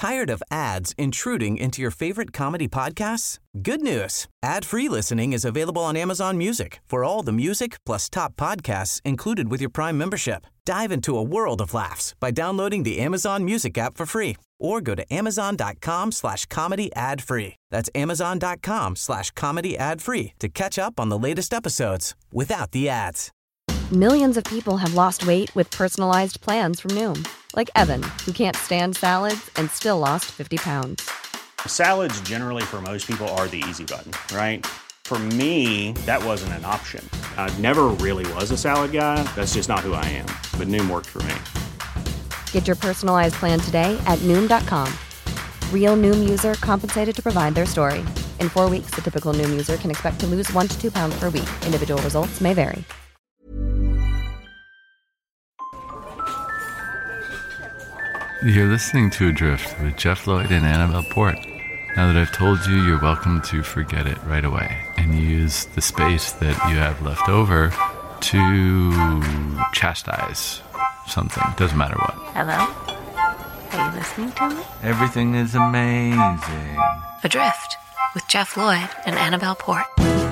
Tired of ads intruding into your favorite comedy podcasts? Good news. Ad-free listening is available on Amazon Music for all the music plus top podcasts included with your Prime membership. Dive into a world of laughs by downloading the Amazon Music app for free or go to amazon.com/comedy ad-free. That's amazon.com/comedy ad-free to catch up on the latest episodes without the ads. Millions of people have lost weight with personalized plans from Noom. Like Evan, who can't stand salads and still lost 50 pounds. Salads generally for most people are the easy button, right? For me, that wasn't an option. I never really was a salad guy. That's just not who I am. But Noom worked for me. Get your personalized plan today at Noom.com. Real Noom user compensated to provide their story. In 4 weeks, the typical Noom user can expect to lose 1 to 2 pounds per week. Individual results may vary. You're listening to Adrift with Jeff Lloyd and Annabelle Port. Now that I've told you, you're welcome to forget it right away and use the space that you have left over to chastise something. Doesn't matter what. Hello? Are you listening to me? Everything is amazing. Adrift with Jeff Lloyd and Annabelle Port.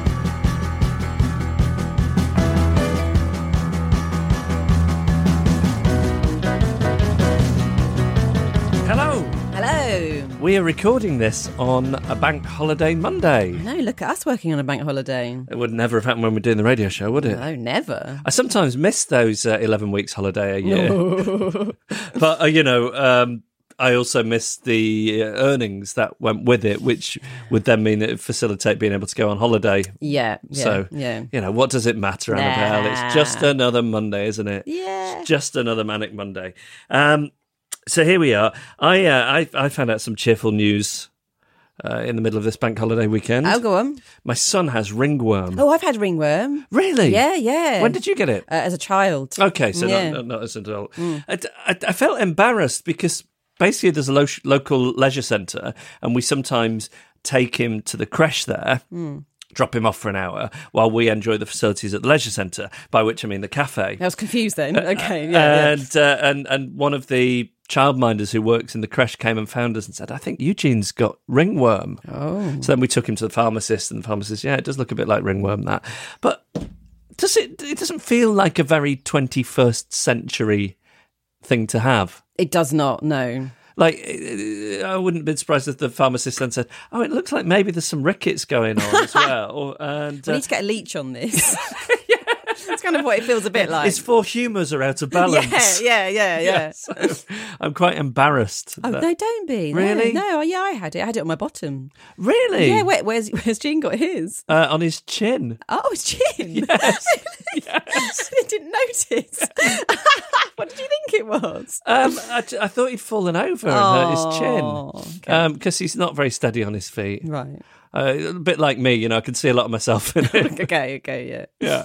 Hello. Hello. We are recording this on a bank holiday Monday. No, look at us working on a bank holiday. It would never have happened when we're doing the radio show, would it? No, never. I sometimes miss those 11 weeks holiday a year. But, I also miss the earnings that went with it, which would then mean it would facilitate being able to go on holiday. Yeah. So, what does it matter, Annabelle? It's just another Monday, isn't it? Yeah. It's just another manic Monday. So here we are. I found out some cheerful news in the middle of this bank holiday weekend. Oh, go on. My son has ringworm. Oh, I've had ringworm. Really? Yeah. When did you get it? As a child. Okay, so not as an adult. I felt embarrassed because basically there's a local leisure centre and we sometimes take him to the creche there. Drop him off for an hour while we enjoy the facilities at the leisure centre, by which I mean the cafe. I was confused then. Okay, And one of the childminders who works in the creche came and found us and said, I think Eugene's got ringworm. Oh. So then we took him to the pharmacist, and the pharmacist, it does look a bit like ringworm, that. But it doesn't feel like a very 21st century thing to have. It does not, no. Like, I wouldn't have been surprised if the pharmacist then said, it looks like maybe there's some rickets going on as well. We need to get a leech on this. That's kind of what it feels a bit like. His four humours are out of balance. Yeah. So I'm quite embarrassed. Oh, no, don't be. Really? No, I had it. I had it on my bottom. Really? Yeah, where's Gene got his? On his chin. Oh, his chin? Yes. I didn't notice. What did you think it was? I thought he'd fallen over and hurt his chin. Because he's not very steady on his feet. Right. A bit like me, I can see a lot of myself in it. Okay, Yeah.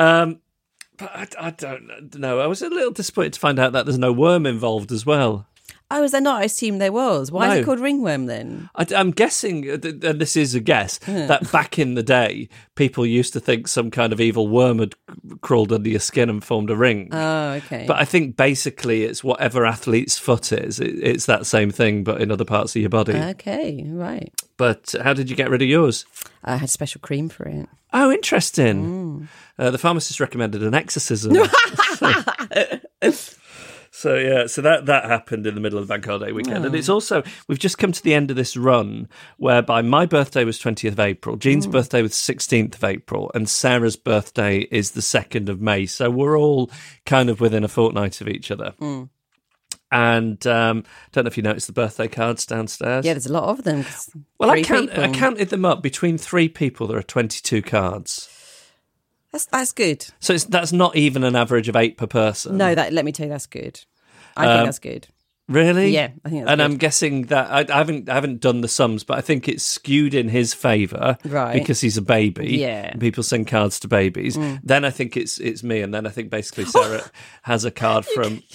But I don't know. I was a little disappointed to find out that there's no worm involved as well. Oh, is there not? I assumed there was. Why is it called ringworm then? I'm guessing, and this is a guess, that back in the day, people used to think some kind of evil worm had crawled under your skin and formed a ring. Oh, okay. But I think basically it's whatever athlete's foot is. It's that same thing, but in other parts of your body. Okay, right. But how did you get rid of yours? I had special cream for it. Oh, interesting. The pharmacist recommended an exorcism. So that happened in the middle of the bank holiday weekend. And it's also, we've just come to the end of this run whereby my birthday was 20th of April, Jean's birthday was 16th of April, and Sarah's birthday is the 2nd of May. So we're all kind of within a fortnight of each other. And don't know if you noticed the birthday cards downstairs. Yeah, there's a lot of them. Well, I counted them up. Between 3 people, there are 22 cards. That's good. So that's not even an average of 8 per person. No, let me tell you, that's good. I think that's good. Really? Yeah, I think that's and good. I'm guessing that I haven't done the sums, but I think it's skewed in his favour, right? Because he's a baby. Yeah, and people send cards to babies. Then I think it's me, and then I think basically Sarah has a card from.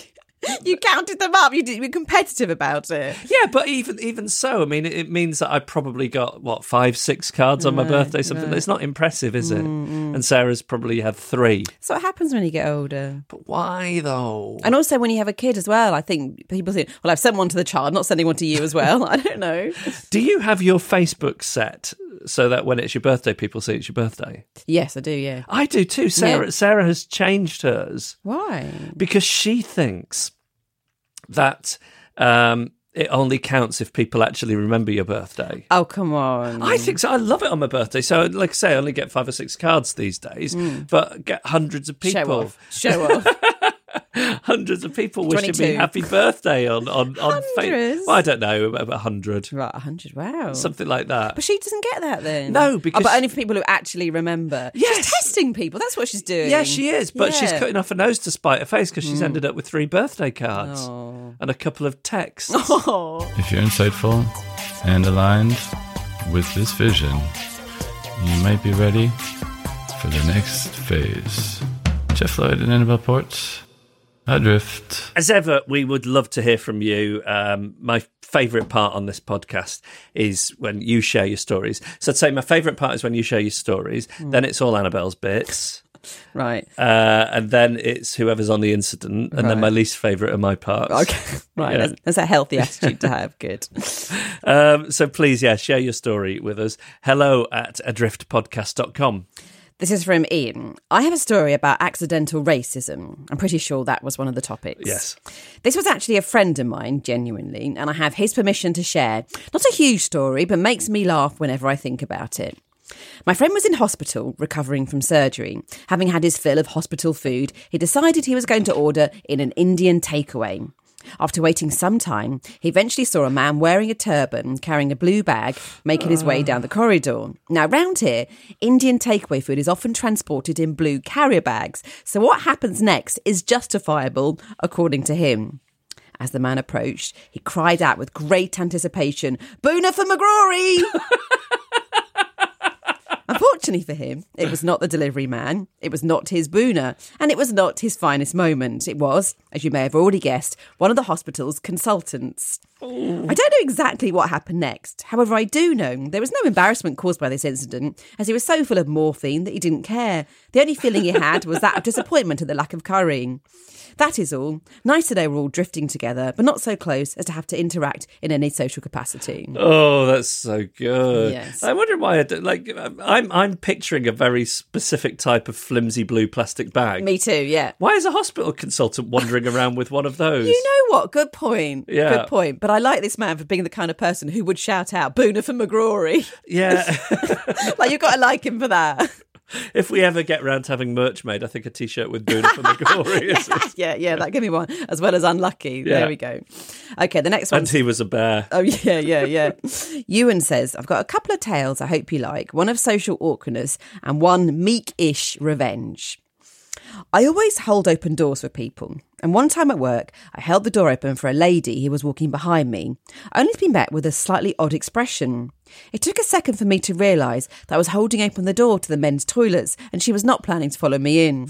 You counted them up. You were competitive about it. Yeah, but even so, I mean, it means that I probably got, 5-6 cards on my birthday, something. It's not impressive, is it? And Sarah's probably had 3. So what happens when you get older? But why, though? And also when you have a kid as well, I think people think, well, I've sent one to the child, not sending one to you as well. I don't know. Do you have your Facebook set so that when it's your birthday, people see it's your birthday? Yes, I do, yeah. I do too. Sarah has changed hers. Why? Because she thinks that it only counts if people actually remember your birthday. Oh, come on. I think so. I love it on my birthday. So, like I say, I only get 5 or 6 cards these days, but get hundreds of people. Show off. Hundreds of people wishing 22. me happy birthday on Facebook. Hundreds? Well, I don't know, about 100. Right, 100, wow. Something like that. But she doesn't get that then. No, because... but only for people who actually remember. Yes. She's testing people. That's what she's doing. Yeah, she is. But she's Yeah. cutting off her nose to spite her face because she's ended up with 3 birthday cards and a couple of texts. Oh. If you're insightful and aligned with this vision, you might be ready for the next phase. Jeff Lloyd and Annabelle Port, Adrift. As ever, we would love to hear from you. My favourite part on this podcast is when you share your stories. So I'd say my favourite part is when you share your stories. Then it's all Annabelle's bits. Right. And then it's whoever's on the incident. And then my least favourite are my parts. Okay. Right. Yeah. That's a healthy attitude to have. Good. So please, share your story with us. hello@adriftpodcast.com. This is from Ian. I have a story about accidental racism. I'm pretty sure that was one of the topics. Yes. This was actually a friend of mine, genuinely, and I have his permission to share. Not a huge story, but makes me laugh whenever I think about it. My friend was in hospital, recovering from surgery. Having had his fill of hospital food, he decided he was going to order in an Indian takeaway. After waiting some time, he eventually saw a man wearing a turban, carrying a blue bag, making his way down the corridor. Now, round here, Indian takeaway food is often transported in blue carrier bags, so what happens next is justifiable, according to him. As the man approached, he cried out with great anticipation, "Boona for McGrory!" Unfortunately for him, it was not the delivery man, it was not his boona, and it was not his finest moment. It was, as you may have already guessed, one of the hospital's consultants. Ooh. I don't know exactly what happened next. However, I do know there was no embarrassment caused by this incident, as he was so full of morphine that he didn't care. The only feeling he had was that of disappointment at the lack of currying. That is all. Nice that they were all drifting together, but not so close as to have to interact in any social capacity. Oh, that's so good. Yes. I wonder why I'm picturing a very specific type of flimsy blue plastic bag. Me too, yeah. Why is a hospital consultant wandering around with one of those? You know what? Good point. Yeah. Good point. But I like this man for being the kind of person who would shout out, "Boona for McGrory." Yeah. Like, you've got to like him for that. If we ever get round to having merch made, I think a T-shirt with Boona for McGrory is Yeah, that give me one, as well as unlucky. Yeah. There we go. Okay, the next one. And he was a bear. Oh, yeah. Ewan says, I've got a couple of tales I hope you like. One of social awkwardness and one meek-ish revenge. I always hold open doors for people. And one time at work, I held the door open for a lady who was walking behind me, only to be met with a slightly odd expression. It took a second for me to realise that I was holding open the door to the men's toilets and she was not planning to follow me in.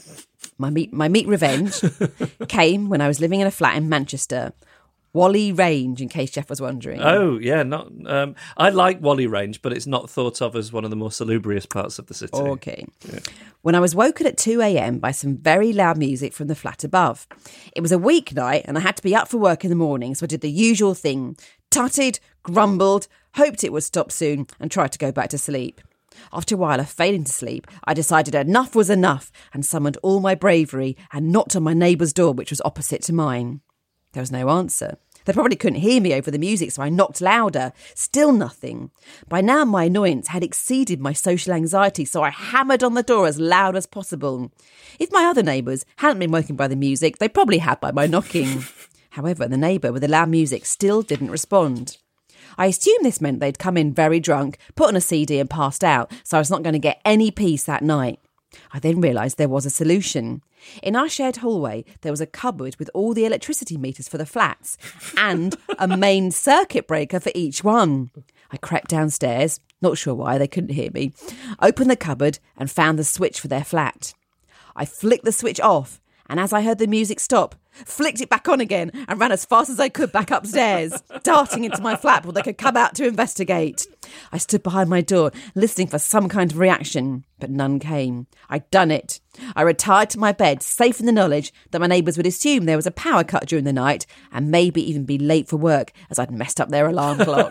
My meat revenge came when I was living in a flat in Manchester. Whalley Range, in case Jeff was wondering. Oh, yeah. Not. I like Whalley Range, but it's not thought of as one of the more salubrious parts of the city. Okay. Yeah. When I was woken at 2 a.m. by some very loud music from the flat above. It was a weeknight and I had to be up for work in the morning, so I did the usual thing. Tutted, grumbled, hoped it would stop soon and tried to go back to sleep. After a while of failing to sleep, I decided enough was enough and summoned all my bravery and knocked on my neighbour's door, which was opposite to mine. There was no answer. They probably couldn't hear me over the music, so I knocked louder. Still nothing. By now, my annoyance had exceeded my social anxiety, so I hammered on the door as loud as possible. If my other neighbours hadn't been woken by the music, they probably had by my knocking. However, the neighbour with the loud music still didn't respond. I assumed this meant they'd come in very drunk, put on a CD and passed out, so I was not going to get any peace that night. I then realised there was a solution. In our shared hallway, there was a cupboard with all the electricity meters for the flats and a main circuit breaker for each one. I crept downstairs, not sure why, they couldn't hear me, opened the cupboard and found the switch for their flat. I flicked the switch off, and as I heard the music stop, flicked it back on again, and ran as fast as I could back upstairs, darting into my flat before they could come out to investigate. I stood behind my door, listening for some kind of reaction, but none came. I'd done it. I retired to my bed, safe in the knowledge that my neighbours would assume there was a power cut during the night and maybe even be late for work as I'd messed up their alarm clock.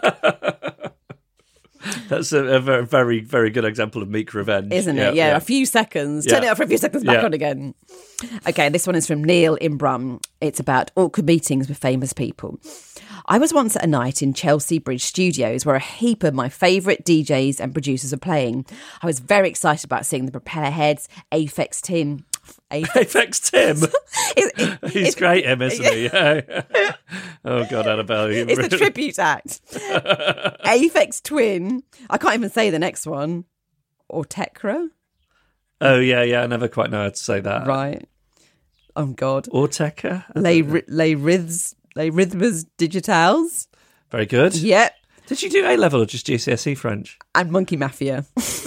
That's a very, very, very good example of meek revenge. Isn't it? Yeah, a few seconds. Turn it off for a few seconds, back on again. Okay, this one is from Neil in Brum. It's about awkward meetings with famous people. I was once at a night in Chelsea Bridge Studios where a heap of my favourite DJs and producers are playing. I was very excited about seeing the Propellerheads, Aphex Twin. Aphex Twin? He's great, him, isn't he? Oh, God, Annabelle. It's the tribute act. Aphex Twin. I can't even say the next one. Ortekra? Oh, yeah. I never quite know how to say that. Right. Oh, God. Ortekra? Les Rhythmes Digitales. Very good. Yep. Did you do A-level or just GCSE French? And Monkey Mafia,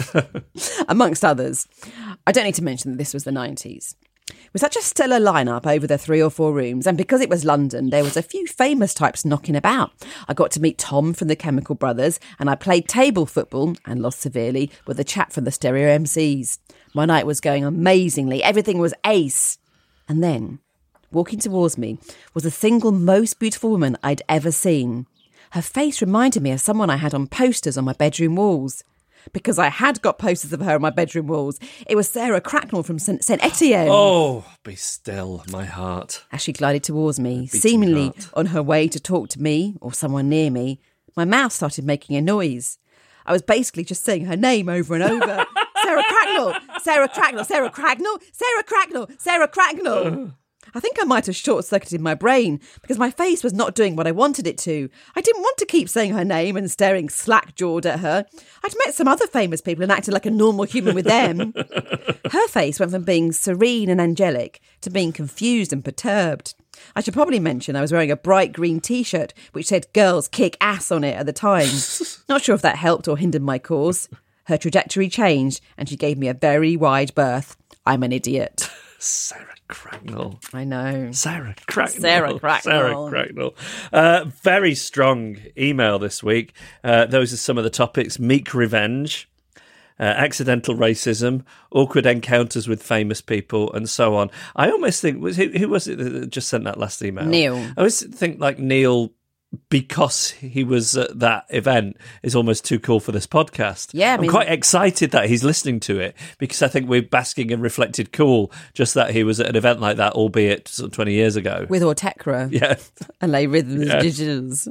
amongst others. I don't need to mention that this was the 90s. With such a stellar lineup over the 3 or 4 rooms, and because it was London, there was a few famous types knocking about. I got to meet Tom from the Chemical Brothers, and I played table football, and lost severely, with a chap from the Stereo MCs. My night was going amazingly. Everything was ace. And then, walking towards me, was the single most beautiful woman I'd ever seen. Her face reminded me of someone I had on posters on my bedroom walls. Because I had got posters of her on my bedroom walls. It was Sarah Cracknell from St Etienne. Oh, be still, my heart. As she glided towards me, seemingly on her way to talk to me or someone near me, my mouth started making a noise. I was basically just saying her name over and over. Sarah Cracknell, Sarah Cracknell, Sarah Cracknell, Sarah Cracknell, Sarah Cracknell. I think I might have short-circuited my brain because my face was not doing what I wanted it to. I didn't want to keep saying her name and staring slack-jawed at her. I'd met some other famous people and acted like a normal human with them. Her face went from being serene and angelic to being confused and perturbed. I should probably mention I was wearing a bright green T-shirt which said "Girls Kick Ass" on it at the time. Not sure if that helped or hindered my cause. Her trajectory changed and she gave me a very wide berth. I'm an idiot. Sarah Cracknell. I know. Sarah Cracknell. Sarah Cracknell. Sarah Cracknell. Very strong email this week. Those are some of the topics. Meek revenge, accidental racism, awkward encounters with famous people, and so on. I almost think, who was it that just sent that last email? Neil. I always think like Neil, because he was at that event, is almost too cool for this podcast. Yeah, I'm quite excited that he's listening to it because I think we're basking in reflected cool just that he was at an event like that, albeit sort of 20 years ago. With Ortekra. Yeah. And Les Rhythmes Digitales.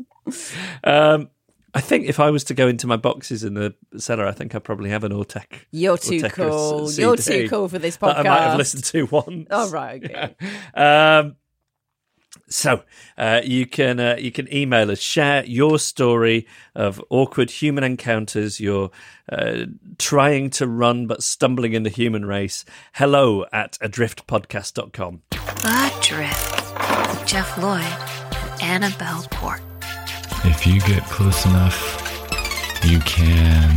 I think if I was to go into my boxes in the cellar, I think I probably have an Ortek. You're too cool. CD You're too cool for this podcast. That I might have listened to once. Oh, right, okay. Yeah. So you can email us, share your story of awkward human encounters. You're trying to run but stumbling in the human race. hello@adriftpodcast.com. Adrift with Jeff Lloyd and Annabelle Port. If you get close enough, you can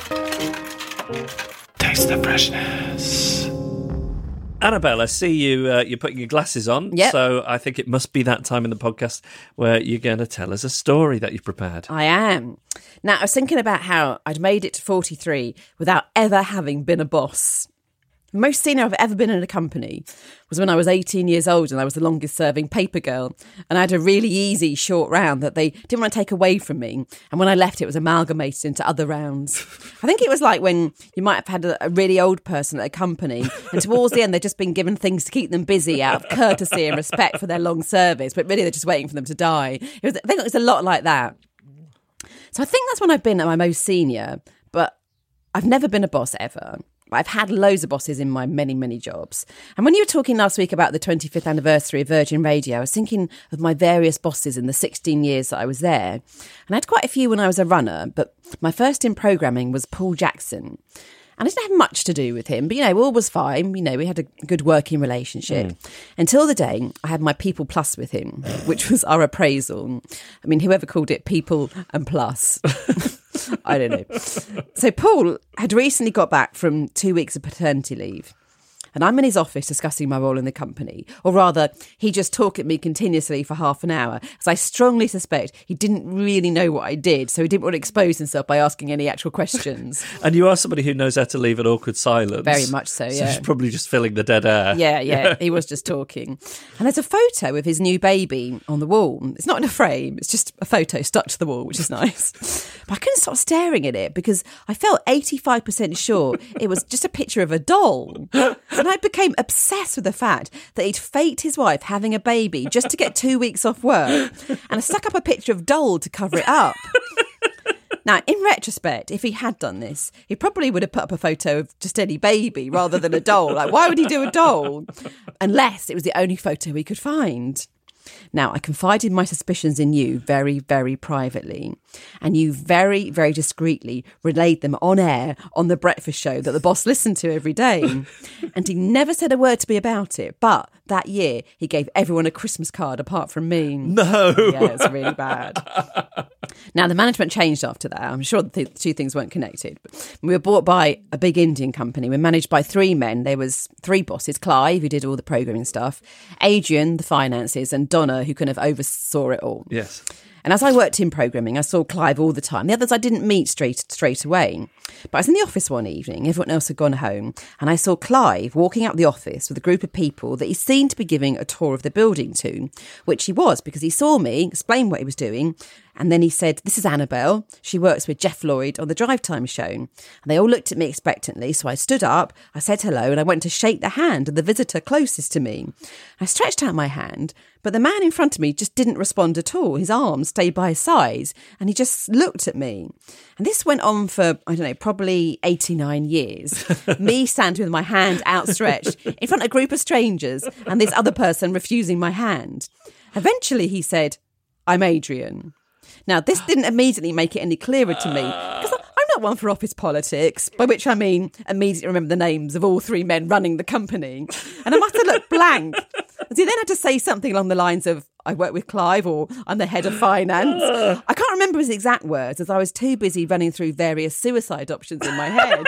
taste the freshness. Annabelle, I see you're putting your glasses on, yep. So I think it must be that time in the podcast where you're going to tell us a story that you've prepared. I am. Now, I was thinking about how I'd made it to 43 without ever having been a boss. The most senior I've ever been in a company was when I was 18 years old and I was the longest serving paper girl. And I had a really easy short round that they didn't want to take away from me. And when I left, it was amalgamated into other rounds. I think it was like when you might have had a really old person at a company and towards the end, they'd just been given things to keep them busy out of courtesy and respect for their long service. But really, they're just waiting for them to die. I think it was a lot like that. So I think that's when I've been at my most senior, but I've never been a boss ever. I've had loads of bosses in my many, many jobs. And when you were talking last week about the 25th anniversary of Virgin Radio, I was thinking of my various bosses in the 16 years that I was there. And I had quite a few when I was a runner, but my first in programming was Paul Jackson. And I didn't have much to do with him, but, all was fine. We had a good working relationship. Until the day I had my People Plus with him, which was our appraisal. I mean, whoever called it People and Plus. I don't know. So Paul had recently got back from 2 weeks of paternity leave. and I'm in his office discussing my role in the company. Or rather, he just talked at me continuously for half an hour, as I strongly suspect he didn't really know what I did, so he didn't want to expose himself by asking any actual questions. And you are somebody who knows how to leave an awkward silence. Very much so, So yeah. he's probably just filling the dead air. Yeah, he was just talking. And there's a photo of his new baby on the wall. It's not in a frame, it's just a photo stuck to the wall, which is nice. But I couldn't stop staring at it because I felt 85% sure it was just a picture of a doll. And I became obsessed with the fact that he'd faked his wife having a baby just to get 2 weeks off work. And I stuck up a picture of doll to cover it up. Now, in retrospect, if he had done this, he probably would have put up a photo of just any baby rather than a doll. Like, why would he do a doll? Unless it was the only photo he could find. Now, I confided my suspicions in you very, very privately, and you very, very discreetly relayed them on air on the breakfast show that the boss listened to every day. And he never said a word to me about it, but that year he gave everyone a Christmas card apart from me. No. Yeah, it's really bad. Now, the management changed after that. I'm sure the two things weren't connected. But we were bought by a big Indian company. We were managed by three men. There was three bosses: Clive, who did all the programming stuff, Adrian, the finances, and Donna, who kind of oversaw it all. Yes. And as I worked in programming, I saw Clive all the time. The others I didn't meet straight away. But I was in the office one evening, everyone else had gone home, and I saw Clive walking out the office with a group of people that he seemed to be giving a tour of the building to, which he was, because he saw me, explained what he was doing, and then he said, "This is Annabelle. She works with Jeff Lloyd on the Drive Time show." And they all looked at me expectantly, so I stood up, I said hello, and I went to shake the hand of the visitor closest to me. I stretched out my hand, but the man in front of me just didn't respond at all. His arms stayed by his sides, and he just looked at me. And this went on for, I don't know, probably 89 years. Me standing with my hand outstretched in front of a group of strangers, and this other person refusing my hand. Eventually he said, "I'm Adrian." Now, this didn't immediately make it any clearer to me, because I'm not one for office politics, by which I mean immediately remember the names of all three men running the company. And I must have looked blank, as he then had to say something along the lines of, "I work with Clive," or "I'm the head of finance." I can't remember his exact words, as I was too busy running through various suicide options in my head.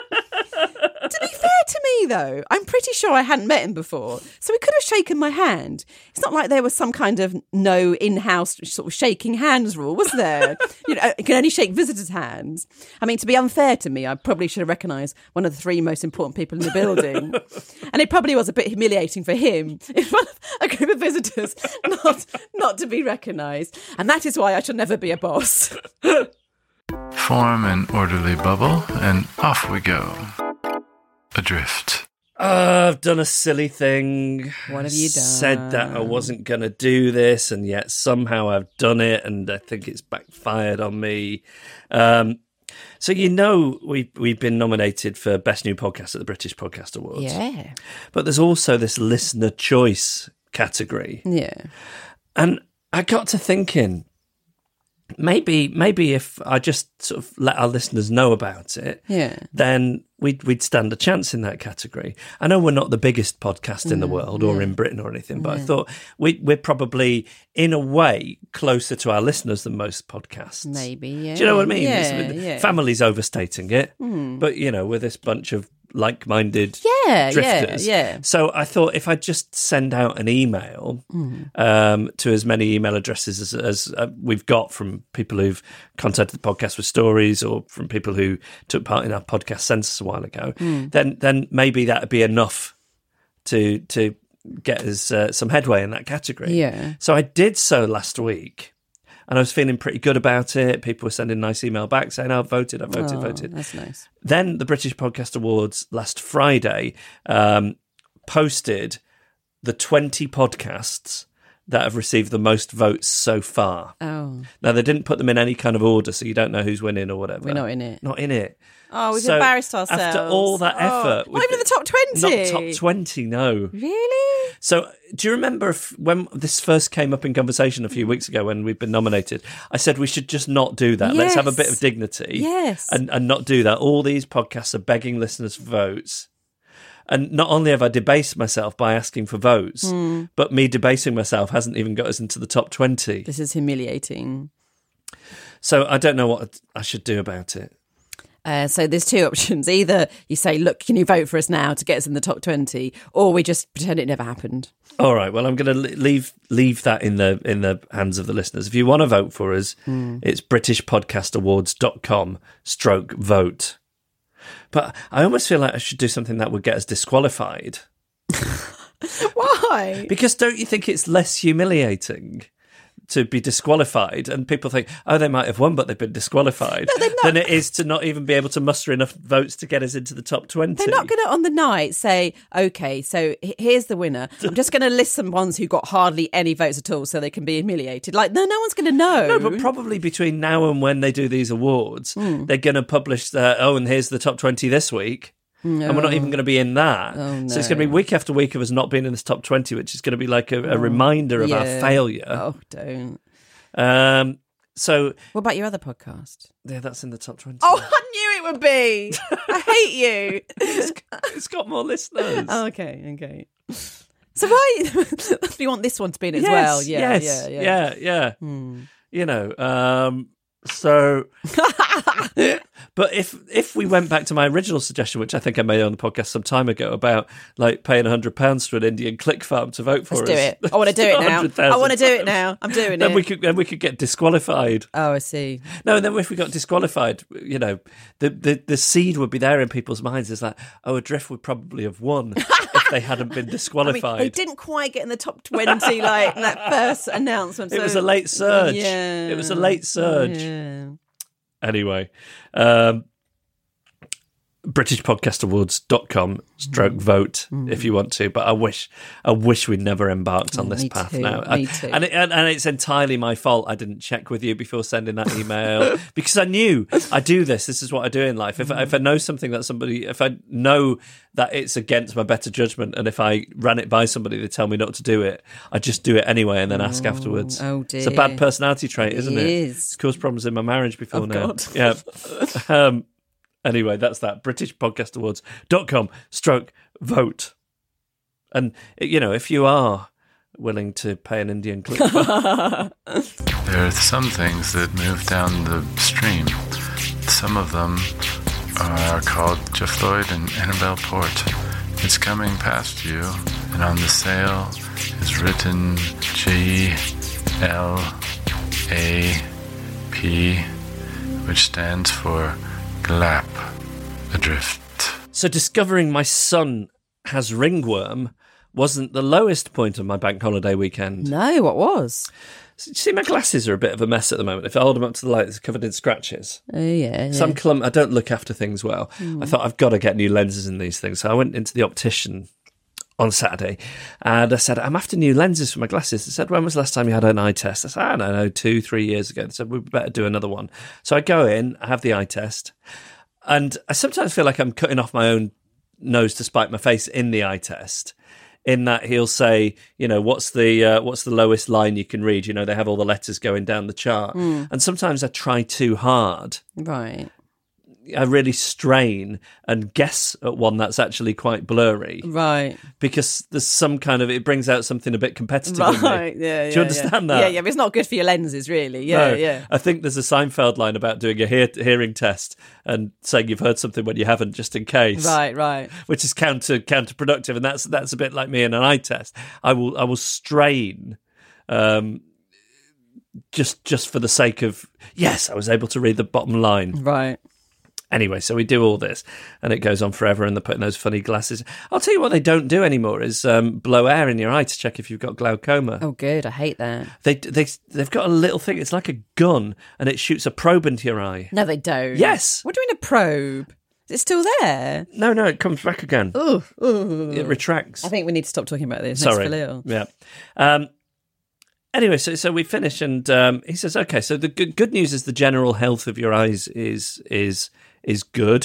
To be fair to me, though, I'm pretty sure I hadn't met him before, so he could have shaken my hand. It's not like there was some kind of no in-house sort of shaking hands rule, was there? You know, you can only shake visitors' hands. I mean, to be unfair to me, I probably should have recognised one of the three most important people in the building. And it probably was a bit humiliating for him in front of a group of visitors not to be recognised. And that is why I should never be a boss. Form an orderly bubble, and off we go. Adrift. I've done a silly thing. What have you done? Said that I wasn't going to do this, and yet somehow I've done it, and I think it's backfired on me. So we've been nominated for Best New Podcast at the British Podcast Awards. Yeah. But there's also this listener choice category. Yeah. And I got to thinking, maybe if I just sort of let our listeners know about it, then we'd stand a chance in that category. I know we're not the biggest podcast in the world or in Britain or anything, but I thought we're probably, in a way, closer to our listeners than most podcasts. Maybe, yeah. Do you know what I mean? Yeah. Family's overstating it, but, we're this bunch of like-minded drifters. Yeah. So I thought if I just send out an email to as many email addresses as we've got from people who've contacted the podcast with stories, or from people who took part in our podcast census a while ago, then maybe that would be enough to get us some headway in that category. Yeah. So I did so last week. And I was feeling pretty good about it. People were sending nice email back saying, "I voted. That's nice. Then the British Podcast Awards last Friday posted the 20 podcasts that have received the most votes so far. Oh. Now, they didn't put them in any kind of order, so you don't know who's winning or whatever. We're not in it. Not in it. Oh, we've embarrassed ourselves. After all that effort. Not even in the top 20? Not top 20, no. Really? So do you remember when this first came up in conversation a few weeks ago when we'd been nominated, I said we should just not do that. Yes. Let's have a bit of dignity. Yes. And not do that. All these podcasts are begging listeners for votes. And not only have I debased myself by asking for votes, but me debasing myself hasn't even got us into the top 20. This is humiliating. So I don't know what I should do about it. So there's two options. Either you say, look, can you vote for us now to get us in the top 20? Or we just pretend it never happened. All right. Well, I'm going to leave that in the hands of the listeners. If you want to vote for us, it's BritishPodcastAwards.com/vote. But I almost feel like I should do something that would get us disqualified. Why? Because don't you think it's less humiliating to be disqualified, and people think, oh, they might have won, but they've been disqualified, than it is to not even be able to muster enough votes to get us into the top 20. They're not going to, on the night, say, OK, so here's the winner. I'm just going to list some ones who got hardly any votes at all so they can be humiliated. Like, no one's going to know. No, but probably between now and when they do these awards, they're going to publish and here's the top 20 this week. No. And we're not even going to be in that. Oh, no. So it's going to be week after week of us not being in this top 20, which is going to be like a reminder of our failure. Oh, don't. So what about your other podcast? Yeah, that's in the top 20. Oh, I knew it would be. I hate you. It's got more listeners. Oh, okay. So why do you want this one to be in it as well? Yeah. You know, so... But if we went back to my original suggestion, which I think I made on the podcast some time ago, about like paying £100 for an Indian click farm to vote for us. Let's do it. I want to do it now. I want to do it now. I'm doing then it. Then we could get disqualified. Oh, I see. No, and then if we got disqualified, you know, the seed would be there in people's minds. It's like, oh, Adrift would probably have won if they hadn't been disqualified. I mean, they didn't quite get in the top 20 like in that first announcement. It was a late surge. Yeah. It was a late surge. Yeah. Anyway, BritishPodcastAwards.com/vote if you want to. But I wish we'd never embarked on this path now. Me too. And it's entirely my fault. I didn't check with you before sending that email because I knew I do this. This is what I do in life. If I know something that if I know that it's against my better judgment, and if I ran it by somebody, they tell me not to do it, I just do it anyway and then ask afterwards. Oh dear. It's a bad personality trait, isn't it? It is. It's caused problems in my marriage before now. God. Yeah. Anyway, that's that. BritishPodcastAwards.com/vote. And, you know, if you are willing to pay an Indian click farm. There are some things that move down the stream. Some of them are called Jeff Lloyd and Annabelle Port. It's coming past you, and on the sail is written GLAP, which stands for GLAP, Adrift. So discovering my son has ringworm wasn't the lowest point of my bank holiday weekend. No, what was? You see, my glasses are a bit of a mess at the moment. If I hold them up to the light, they're covered in scratches. Oh, yeah. Some I don't look after things well. I thought I've got to get new lenses in these things. So I went into the optician on Saturday and I said, I'm after new lenses for my glasses. They said, when was the last time you had an eye test? I said, I don't know, 2-3 years ago. They said, we better do another one. So I go in, I have the eye test, and I sometimes feel like I'm cutting off my own nose to spite my face in the eye test. In that he'll say, you know, what's the lowest line you can read? You know, they have all the letters going down the chart. And sometimes I try too hard. Right. I really strain and guess at one that's actually quite blurry. Right. Because there's some kind of, it brings out something a bit competitive in me. Right, yeah. Do you understand that? Yeah, but it's not good for your lenses, really. Yeah, No. yeah. I think there's a Seinfeld line about doing a hearing test and saying you've heard something when you haven't, just in case. Right. Which is counterproductive, and that's a bit like me in an eye test. I will strain, just for the sake of, yes, I was able to read the bottom line. Right. Anyway, so we do all this, and it goes on forever, and they're putting those funny glasses. I'll tell you what they don't do anymore is blow air in your eye to check if you've got glaucoma. Oh, good. I hate that. They've got a little thing. It's like a gun, and it shoots a probe into your eye. No, they don't. Yes. What do you mean a probe? Is it still there? No, it comes back again. Ooh. It retracts. I think we need to stop talking about this. Sorry. Makes me feel ill. Yeah. Anyway, so we finish, and he says, okay, so the good news is the general health of your eyes is good.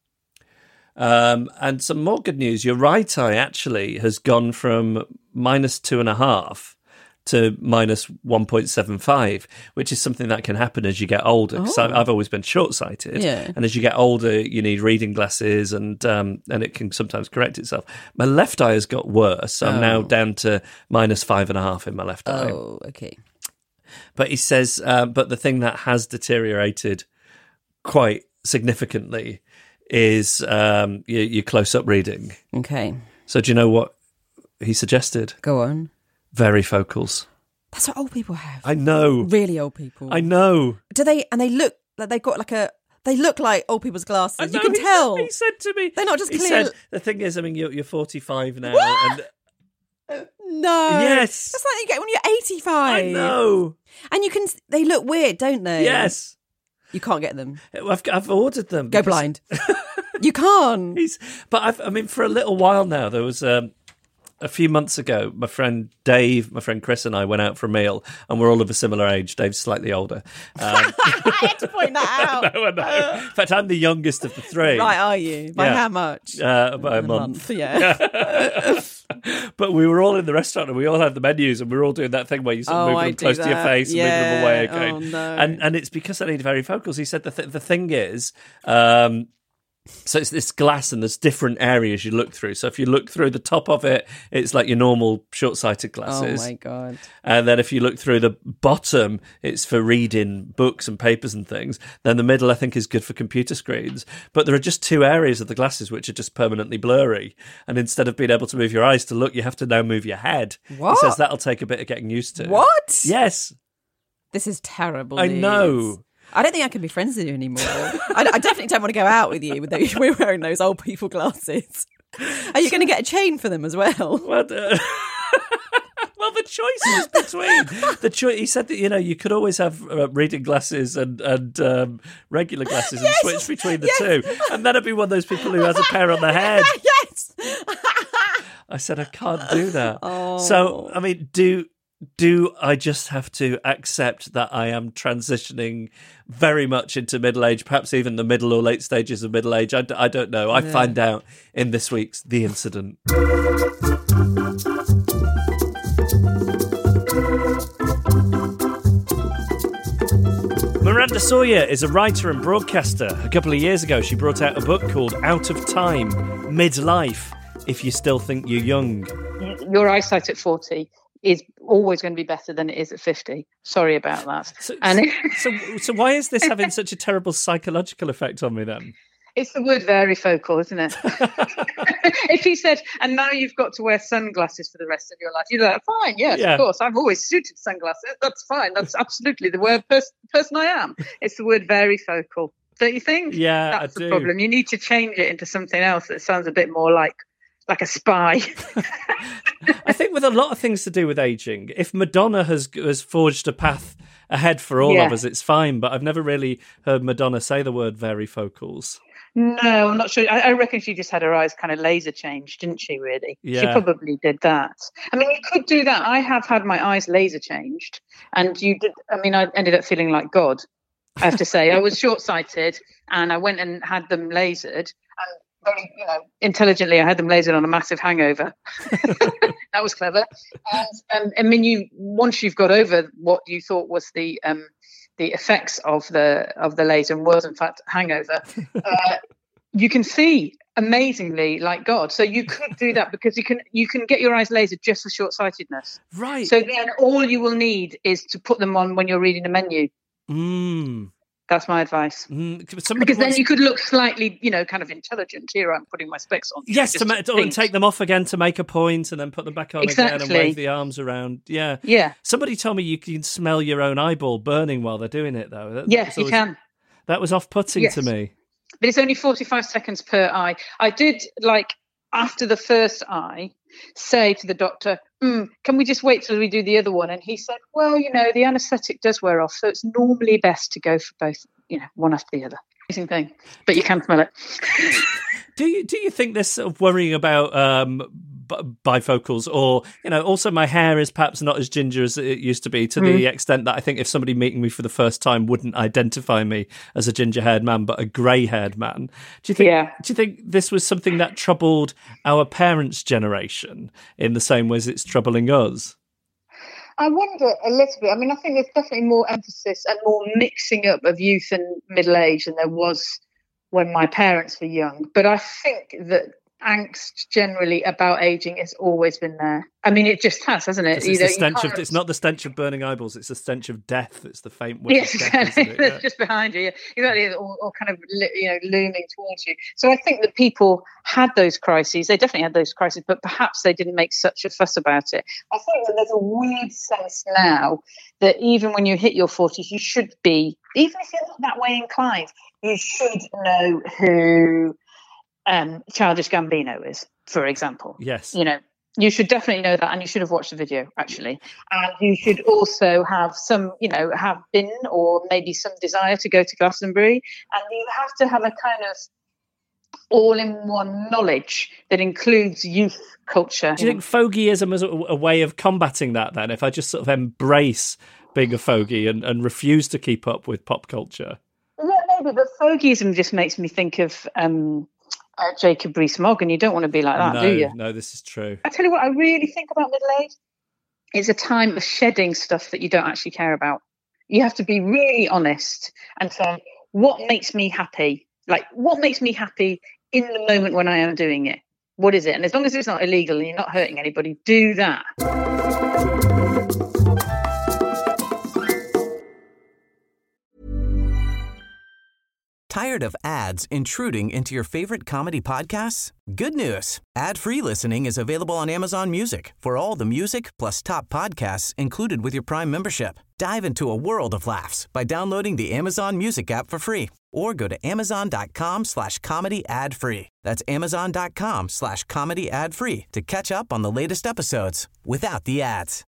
And some more good news, your right eye actually has gone from -2.5 to -1.75, which is something that can happen as you get older. Because I've always been short-sighted, Yeah. and as you get older, you need reading glasses, and it can sometimes correct itself. My left eye has got worse, so I'm now down to -5.5 in my left eye. Oh, okay. But he says, but the thing that has deteriorated quite significantly is your close-up reading. Okay. So do you know what he suggested? Go on. Varifocals. That's what old people have. I know. Really old people. I know. Do they? And they look like they've got they look like old people's glasses. You can tell. He said to me. They're not just he clear. Said, the thing is, I mean, you're 45 now. And no. Yes. That's like you get when you're 85. I know. And they look weird, don't they? Yes. You can't get them. I've ordered them. Go blind. You can't. But for a little while now, there was a few months ago, my friend Dave, my friend Chris and I went out for a meal, and we're all of a similar age. Dave's slightly older. I had to point that out. I know. In fact, I'm the youngest of the three. Right, are you? By how much? By a month. Yeah. But we were all in the restaurant and we all had the menus and we were all doing that thing where you sort of move them close to your face and move them away again. Oh, no. And it's because I need varifocals. He said the thing is, so it's this glass and there's different areas you look through. So if you look through the top of it, it's like your normal short-sighted glasses. Oh my God. And then if you look through the bottom, it's for reading books and papers and things. Then the middle, I think, is good for computer screens. But there are just two areas of the glasses which are just permanently blurry. And instead of being able to move your eyes to look, you have to now move your head. What? He says that'll take a bit of getting used to. What? Yes. This is terrible I news. know. I don't think I can be friends with you anymore. I definitely don't want to go out with you we're wearing those old people glasses. Are you going to get a chain for them as well? Well, the choice is between he said that you could always have reading glasses and regular glasses and switch between the two, and then I'd be one of those people who has a pair on the head. Yes. I said I can't do that. Oh. So I mean, do I just have to accept that I am transitioning very much into middle age, perhaps even the middle or late stages of middle age? I don't know. I find out in this week's The Incident. Miranda Sawyer is a writer and broadcaster. A couple of years ago, she brought out a book called Out of Time, Midlife, If You Still Think You're Young. Your eyesight at 40 is always going to be better than it is at 50. Sorry about that. So why is this having such a terrible psychological effect on me then? It's the word varifocal, isn't it? If he said, and now you've got to wear sunglasses for the rest of your life, you're like, fine, yes, of course. I've always suited sunglasses. That's fine. That's absolutely the word person I am. It's the word varifocal. Don't you think? Yeah, that's the problem. You need to change it into something else that sounds a bit more like a spy. I think with a lot of things to do with aging, if Madonna has forged a path ahead for all of us, it's fine. But I've never really heard Madonna say the word varifocals. No, I'm not sure. I reckon she just had her eyes kind of laser changed, didn't she, really? Yeah. She probably did that. I mean, you could do that. I have had my eyes laser changed. And you did. I mean, I ended up feeling like God, I have to say. I was short-sighted and I went and had them lasered. And very, intelligently, I had them lasered on a massive hangover. That was clever. And I mean, once you've got over what you thought was the effects of the laser and was in fact hangover, you can see amazingly like God. So you could do that because you can get your eyes lasered just for short-sightedness. Right. So then all you will need is to put them on when you're reading a menu. That's my advice. Because then you could look slightly, kind of intelligent. Here I'm putting my specs on. Yes, and take them off again to make a point and then put them back on again and wave the arms around. Yeah. Yeah. Somebody told me you can smell your own eyeball burning while they're doing it, though. Yes, you can. That was off-putting to me. But it's only 45 seconds per eye. I did, after the first eye, say to the doctor, can we just wait till we do the other one? And he said, well, the anaesthetic does wear off, so it's normally best to go for both, one after the other. Amazing thing. But you can smell it. Do you think this sort of worrying about bifocals, or also my hair is perhaps not as ginger as it used to be, to the extent that I think if somebody meeting me for the first time wouldn't identify me as a ginger-haired man but a grey-haired man, do you think this was something that troubled our parents' generation in the same way as it's troubling us? I wonder a little bit. I mean, I think there's definitely more emphasis and more mixing up of youth and middle age than there was when my parents were young. But I think that angst generally about aging has always been there. I mean, it just has, hasn't it? It's not the stench of burning eyeballs, it's the stench of death. It's the faint whiff of death, isn't it? It's just behind you. Exactly, or kind of looming towards you. So I think that people had those crises. They definitely had those crises, but perhaps they didn't make such a fuss about it. I think that there's a weird sense now that even when you hit your 40s, you should be, even if you're not that way inclined, you should know who Childish Gambino is, for example. Yes. You should definitely know that, and you should have watched the video, actually. And you should also have some, have been or maybe some desire to go to Glastonbury. And you have to have a kind of all-in-one knowledge that includes youth culture. Do you think fogeyism is a way of combating that, then? If I just sort of embrace being a fogey and refuse to keep up with pop culture? Yeah, maybe, but fogeyism just makes me think of... Jacob Rees-Mogg, and you don't want to be like that, do you? No, this is true. I tell you what, I really think about middle age. It's a time of shedding stuff that you don't actually care about. You have to be really honest and say, what makes me happy? Like, what makes me happy in the moment when I am doing it? What is it? And as long as it's not illegal and you're not hurting anybody, do that. Tired of ads intruding into your favorite comedy podcasts? Good news. Ad-free listening is available on Amazon Music for all the music plus top podcasts included with your Prime membership. Dive into a world of laughs by downloading the Amazon Music app for free or go to amazon.com/comedy ad-free. That's amazon.com/comedy ad-free to catch up on the latest episodes without the ads.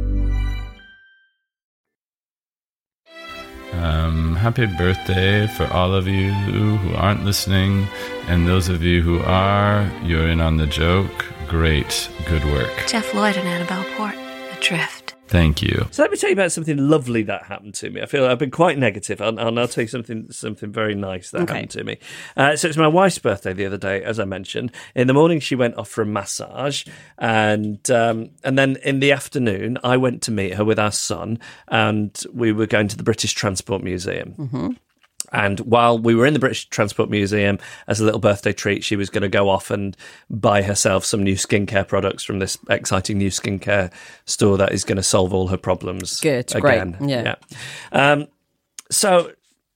Happy birthday for all of you who aren't listening, and those of you who are, you're in on the joke. Great, good work. Jeff Lloyd and Annabelle Port, Adrift. Thank you. So let me tell you about something lovely that happened to me. I feel I've been quite negative. I'll now tell you something very nice that happened to me. So it's my wife's birthday the other day, as I mentioned. In the morning, she went off for a massage, and then in the afternoon, I went to meet her with our son, and we were going to the British Transport Museum. Mm-hmm. And while we were in the British Transport Museum, as a little birthday treat, she was going to go off and buy herself some new skincare products from this exciting new skincare store that is going to solve all her problems. Good, again. Great, yeah. So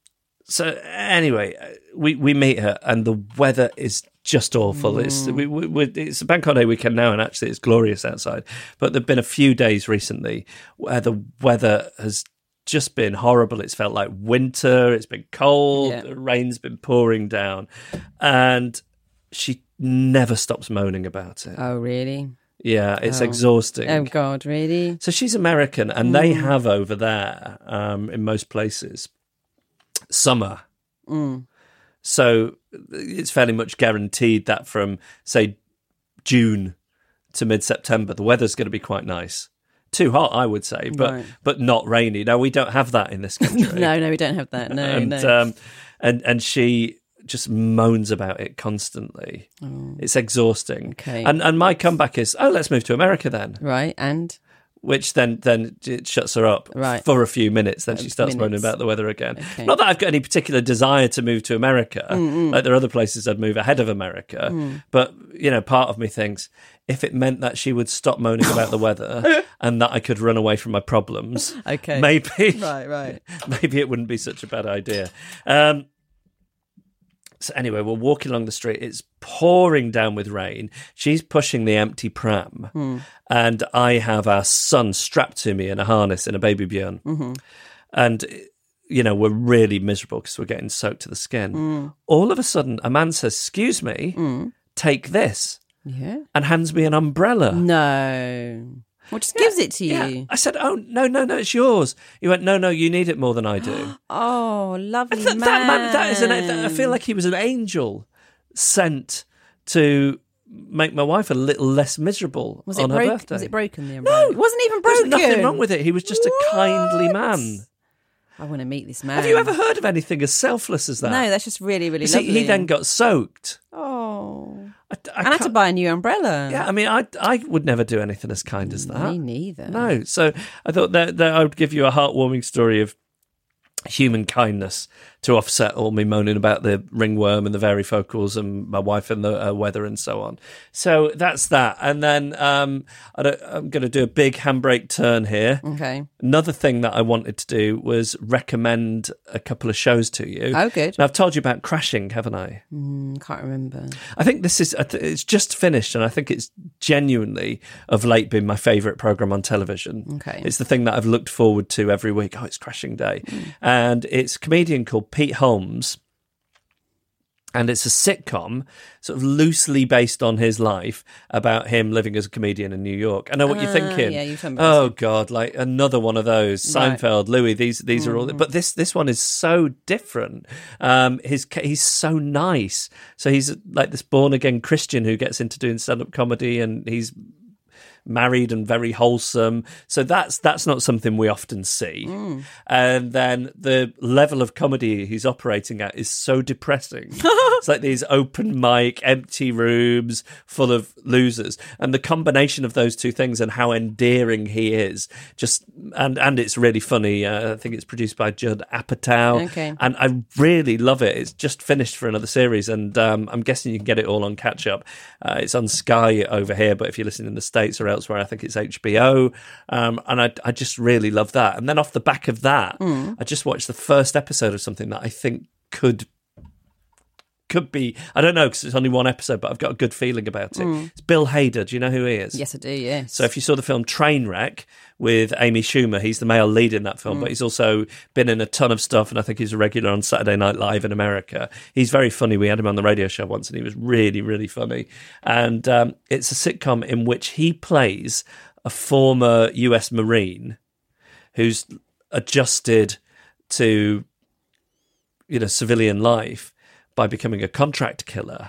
anyway, we meet her, and the weather is just awful. It's a bank holiday weekend now, and actually it's glorious outside. But there've been a few days recently where the weather has just been horrible. It's felt like winter. It's been cold. The rain's been pouring down, and she never stops moaning about it. Oh, really? Yeah, it's exhausting. Oh, God, really? So she's American, and they have over there, in most places, summer. So it's fairly much guaranteed that from, say, June to mid-September, the weather's going to be quite nice. Too hot, I would say, but not rainy. No, we don't have that in this country. No, we don't have that. No, no. And she just moans about it constantly. Oh. It's exhausting. Okay. And my comeback is, let's move to America then. Right, and? Which then it shuts her up for a few minutes. Then she starts moaning about the weather again. Okay. Not that I've got any particular desire to move to America. Like there are other places I'd move ahead of America. But, part of me thinks if it meant that she would stop moaning about the weather and that I could run away from my problems, maybe maybe it wouldn't be such a bad idea. So anyway, we're walking along the street. It's pouring down with rain. She's pushing the empty pram. And I have our son strapped to me in a harness in a baby bjorn. Mm-hmm. And, we're really miserable because we're getting soaked to the skin. All of a sudden, a man says, "Excuse me, take this." Yeah. And hands me an umbrella. No. Well, just gives it to you. Yeah. I said, "Oh, no, it's yours." He went, No, you need it more than I do. Oh, lovely man. That is I feel like he was an angel sent to make my wife a little less miserable on her birthday. Was it broken, the umbrella? No, it wasn't even broken. There's nothing wrong with it. He was just a kindly man. I want to meet this man. Have you ever heard of anything as selfless as that? No, that's just really, really lovely. He then got soaked. Oh. I had to buy a new umbrella. Yeah, I mean, I would never do anything as kind as that. Me neither. No, so I thought that I would give you a heartwarming story of human kindness to offset all me moaning about the ringworm and the varifocals and my wife and the weather and so on. So that's that. And then I'm going to do a big handbrake turn here. Okay. Another thing that I wanted to do was recommend a couple of shows to you. Oh, good. Now, I've told you about Crashing, haven't I? Can't remember. I think this is, it's just finished, and I think it's genuinely, of late, been my favourite programme on television. Okay. It's the thing that I've looked forward to every week. Oh, it's Crashing Day. And it's a comedian called Pete Holmes, and it's a sitcom sort of loosely based on his life about him living as a comedian in New York. I know what you're thinking. Yeah, you've told me about this. God, like another one of those. Seinfeld, Louis, these are all, but this one is so different. He's so nice. So he's like this born again Christian who gets into doing stand-up comedy, and he's married and very wholesome. So that's not something we often see. And then the level of comedy he's operating at is so depressing. It's like these open mic, empty rooms full of losers. And the combination of those two things and how endearing he is, and it's really funny. I think it's produced by Judd Apatow. Okay. And I really love it. It's just finished for another series, and I'm guessing you can get it all on catch up. It's on Sky over here, but if you're listening in the States or elsewhere, I think it's HBO. And I just really love that. And then off the back of that, I just watched the first episode of something that I think could be, I don't know, because it's only one episode, but I've got a good feeling about it. It's Bill Hader. Do you know who he is? Yes, I do, yes. So if you saw the film Trainwreck with Amy Schumer, he's the male lead in that film, but he's also been in a ton of stuff, and I think he's a regular on Saturday Night Live in America. He's very funny. We had him on the radio show once, and he was really, really funny. And it's a sitcom in which he plays a former US Marine who's adjusted to, civilian life by becoming a contract killer.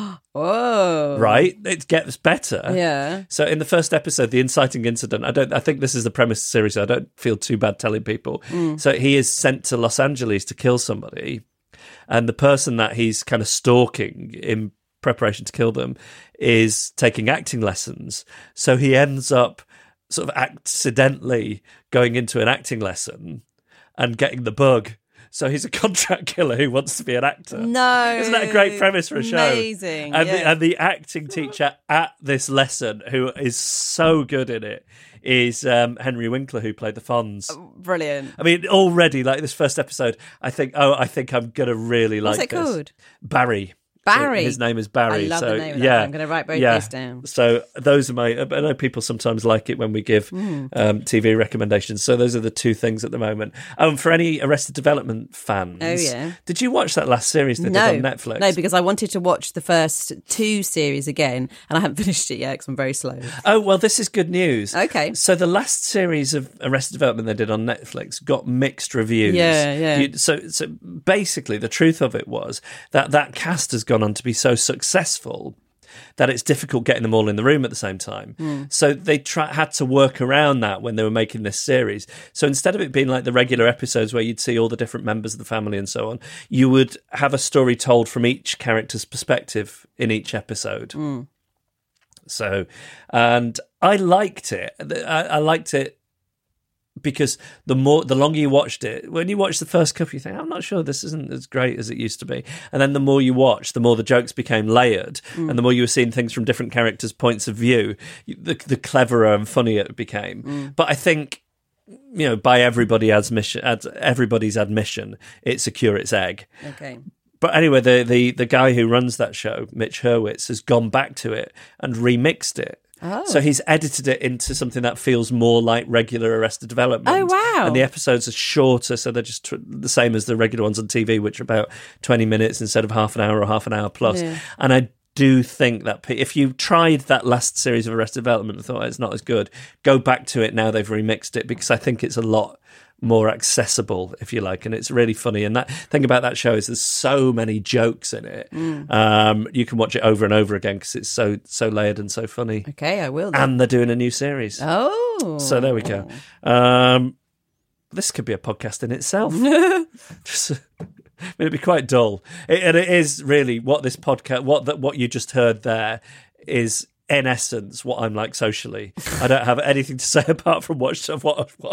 Whoa. Right? It gets better. Yeah. So in the first episode, the inciting incident, I think this is the premise of the series, so I don't feel too bad telling people. So he is sent to Los Angeles to kill somebody, and the person that he's kind of stalking in preparation to kill them is taking acting lessons. So he ends up sort of accidentally going into an acting lesson and getting the bug. So he's a contract killer who wants to be an actor. No. Isn't that a great premise for a show? Amazing. And the acting teacher at this lesson, who is so good in it, is Henry Winkler, who played the Fonz. Brilliant. I mean, already, like this first episode, I think I'm going to really like this. What's it called? Barry. Barry. So his name is Barry. I love so, the name of that. yeah, I'm going to write both these down. So those are I know people sometimes like it when we give TV recommendations. So those are the two things at the moment. For any Arrested Development fans. Oh, yeah. Did you watch that last series they did on Netflix? No, because I wanted to watch the first two series again, and I haven't finished it yet because I'm very slow. Oh, well, this is good news. Okay. So the last series of Arrested Development they did on Netflix got mixed reviews. Yeah. So basically, the truth of it was that cast has gone on to be so successful that it's difficult getting them all in the room at the same time. So they had to work around that when they were making this series. So instead of it being like the regular episodes where you'd see all the different members of the family and so on, you would have a story told from each character's perspective in each episode. So, and I liked it. I liked it because the longer you watched it, when you watch the first couple, you think, I'm not sure this isn't as great as it used to be. And then the more you watch, the more the jokes became layered, and the more you were seeing things from different characters' points of view, the cleverer and funnier it became. But I think, by everybody's admission, it secure its egg. Okay. But anyway, the guy who runs that show, Mitch Hurwitz, has gone back to it and remixed it. Oh. So he's edited it into something that feels more like regular Arrested Development. Oh, wow. And the episodes are shorter, so they're just the same as the regular ones on TV, which are about 20 minutes instead of half an hour or half an hour plus. Yeah. And I do think that if you tried that last series of Arrested Development and thought it's not as good, go back to it now they've remixed it, because I think it's a lot more accessible, if you like, and it's really funny. And that thing about that show is there's so many jokes in it. You can watch it over and over again because it's so layered and so funny. Okay, I will then. And they're doing a new series. Oh, so there we go. This could be a podcast in itself. It'd be quite dull, and it is really what this podcast, what you just heard there, is in essence, what I'm like socially. I don't have anything to say apart from what I've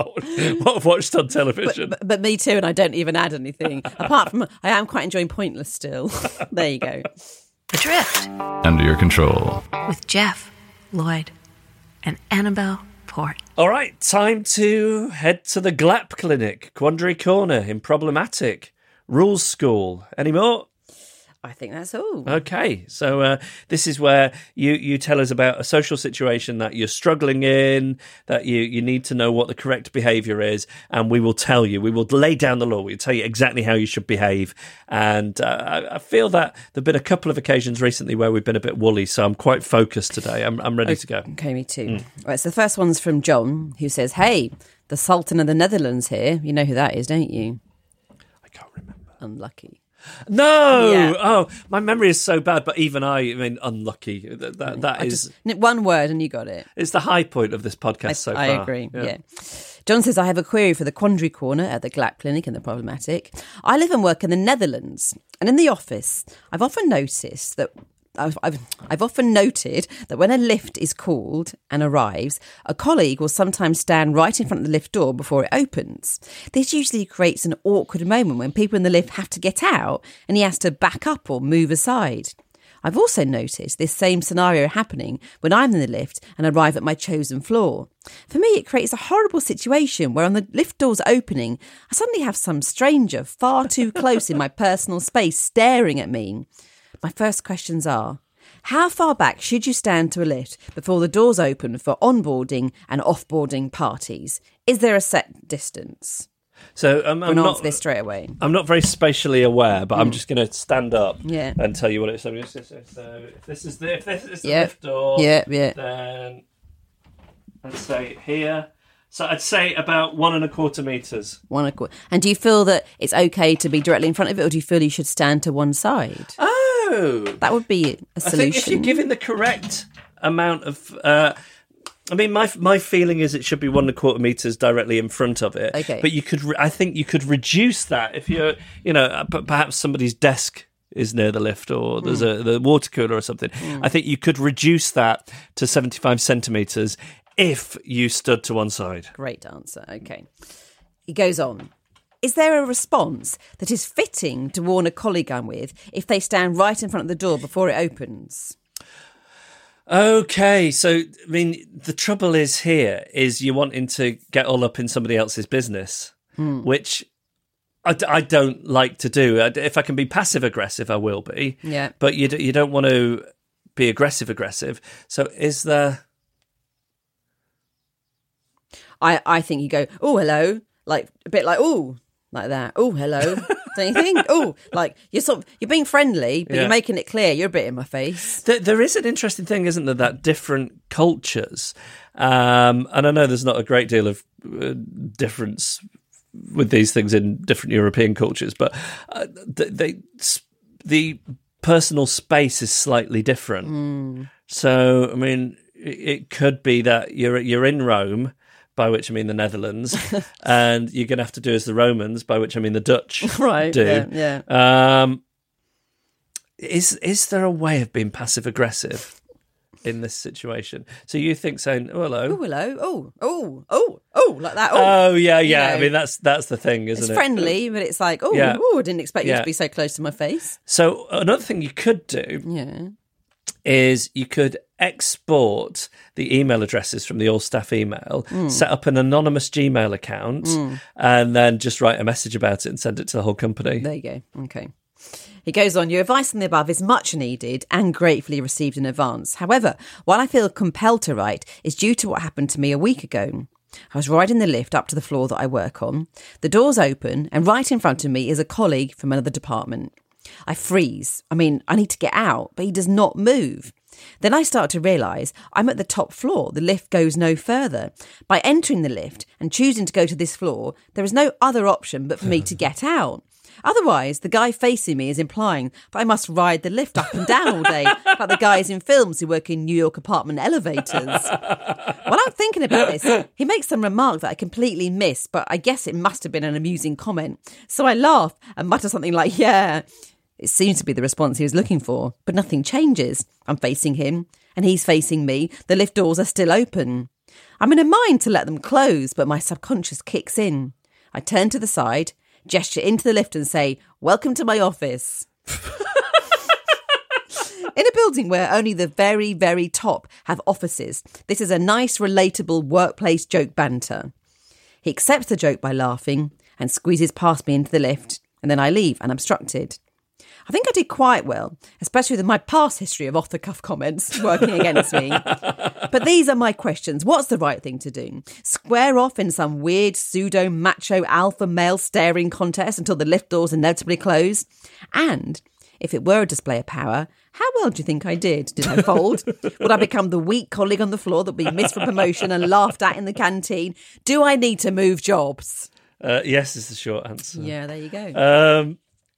watched on television. But me too, and I don't even add anything. Apart from, I am quite enjoying Pointless still. There you go. Adrift Under your control. with Jeff, Lloyd, and Annabelle Port. All right, time to head to the GLAP Clinic, Quandary Corner in Problematic, Rules School. Any more? I think that's all. Okay, so this is where you tell us about a social situation that you're struggling in, that you need to know what the correct behaviour is, and we will tell you. We will lay down the law. We'll tell you exactly how you should behave. And I feel that there have been a couple of occasions recently where we've been a bit woolly, so I'm quite focused today. I'm ready to go. Okay, me too. Right, so the first one's from John, who says, "Hey, the Sultan of the Netherlands here. You know who that is, don't you?" I can't remember. Unlucky. No! Yeah. Oh, my memory is so bad, but even I mean, unlucky. That is... One word and you got it. It's the high point of this podcast so far. I agree, yeah. John says, "I have a query for the Quandary Corner at the GLAP Clinic in the Problematic. I live and work in the Netherlands, and in the office, I've often noticed that I've often noted that when a lift is called and arrives, a colleague will sometimes stand right in front of the lift door before it opens. This usually creates an awkward moment when people in the lift have to get out and he has to back up or move aside. I've also noticed this same scenario happening when I'm in the lift and arrive at my chosen floor. For me, it creates a horrible situation where on the lift doors opening, I suddenly have some stranger far too close in my personal space staring at me. My first questions are, how far back should you stand to a lift before the doors open for onboarding and offboarding parties? Is there a set distance?" So I'm not this straight away. I'm not very spatially aware, but I'm just going to stand up and tell you what it is. So if this is the lift door, then let's say here. So I'd say about 1.25 metres. 1.25. And do you feel that it's okay to be directly in front of it, or do you feel you should stand to one side? Oh, that would be a solution. I think if you're given the correct amount of, I mean, my feeling is it should be 1.25 metres directly in front of it. Okay, but you could, I think you could reduce that if you're, perhaps somebody's desk is near the lift, or there's the water cooler or something. I think you could reduce that to 75 centimetres if you stood to one side. Great answer. Okay. He goes on. Is there a response that is fitting to warn a colleague I'm with if they stand right in front of the door before it opens? Okay, so, I mean, the trouble is here is you're wanting to get all up in somebody else's business, which I don't like to do. If I can be passive-aggressive, I will be. Yeah. But you don't want to be aggressive-aggressive. So is there... I think you go, "Oh, hello," like a bit like, "Oh," like that. "Oh, hello." Don't you think? Oh, like you're being friendly, but you're making it clear you're a bit in my face. There is an interesting thing, isn't there, that different cultures, and I know there's not a great deal of difference with these things in different European cultures, but the personal space is slightly different. So, I mean, it could be that you're in Rome, by which I mean the Netherlands, and you're going to have to do as the Romans, by which I mean the Dutch right, do. Yeah. Is there a way of being passive-aggressive in this situation? So you think saying, "Oh, hello." "Oh, hello." Oh, like that. Oh, yeah. You know, I mean, that's the thing, isn't it? It's friendly, but it's like, I didn't expect you to be so close to my face. So another thing you could do is you could export the email addresses from the all staff email, set up an anonymous Gmail account, and then just write a message about it and send it to the whole company. There you go. Okay. He goes on, "Your advice on the above is much needed and gratefully received in advance. However, what I feel compelled to write is due to what happened to me a week ago. I was riding the lift up to the floor that I work on. The doors open and right in front of me is a colleague from another department. I freeze. I mean, I need to get out, but he does not move. Then I start to realise I'm at the top floor. The lift goes no further. By entering the lift and choosing to go to this floor, there is no other option but for me to get out. Otherwise, the guy facing me is implying that I must ride the lift up and down all day, like the guys in films who work in New York apartment elevators. While I'm thinking about this, he makes some remark that I completely missed, but I guess it must have been an amusing comment. So I laugh and mutter something like, "Yeah, It seems to be the response he was looking for, but nothing changes. I'm facing him, and he's facing me. The lift doors are still open. I'm in a mind to let them close, but my subconscious kicks in. I turn to the side, gesture into the lift and say, "Welcome to my office." In a building where only the very, very top have offices, this is a nice, relatable workplace joke banter. He accepts the joke by laughing and squeezes past me into the lift, and then I leave unobstructed. I think I did quite well, especially with my past history of off-the-cuff comments working against me. But these are my questions. What's the right thing to do? Square off in some weird pseudo-macho alpha male staring contest until the lift doors inevitably close? And if it were a display of power, how well do you think I did? Did I fold? Would I become the weak colleague on the floor that would be missed for promotion and laughed at in the canteen? Do I need to move jobs? Yes is the short answer. Yeah, there you go.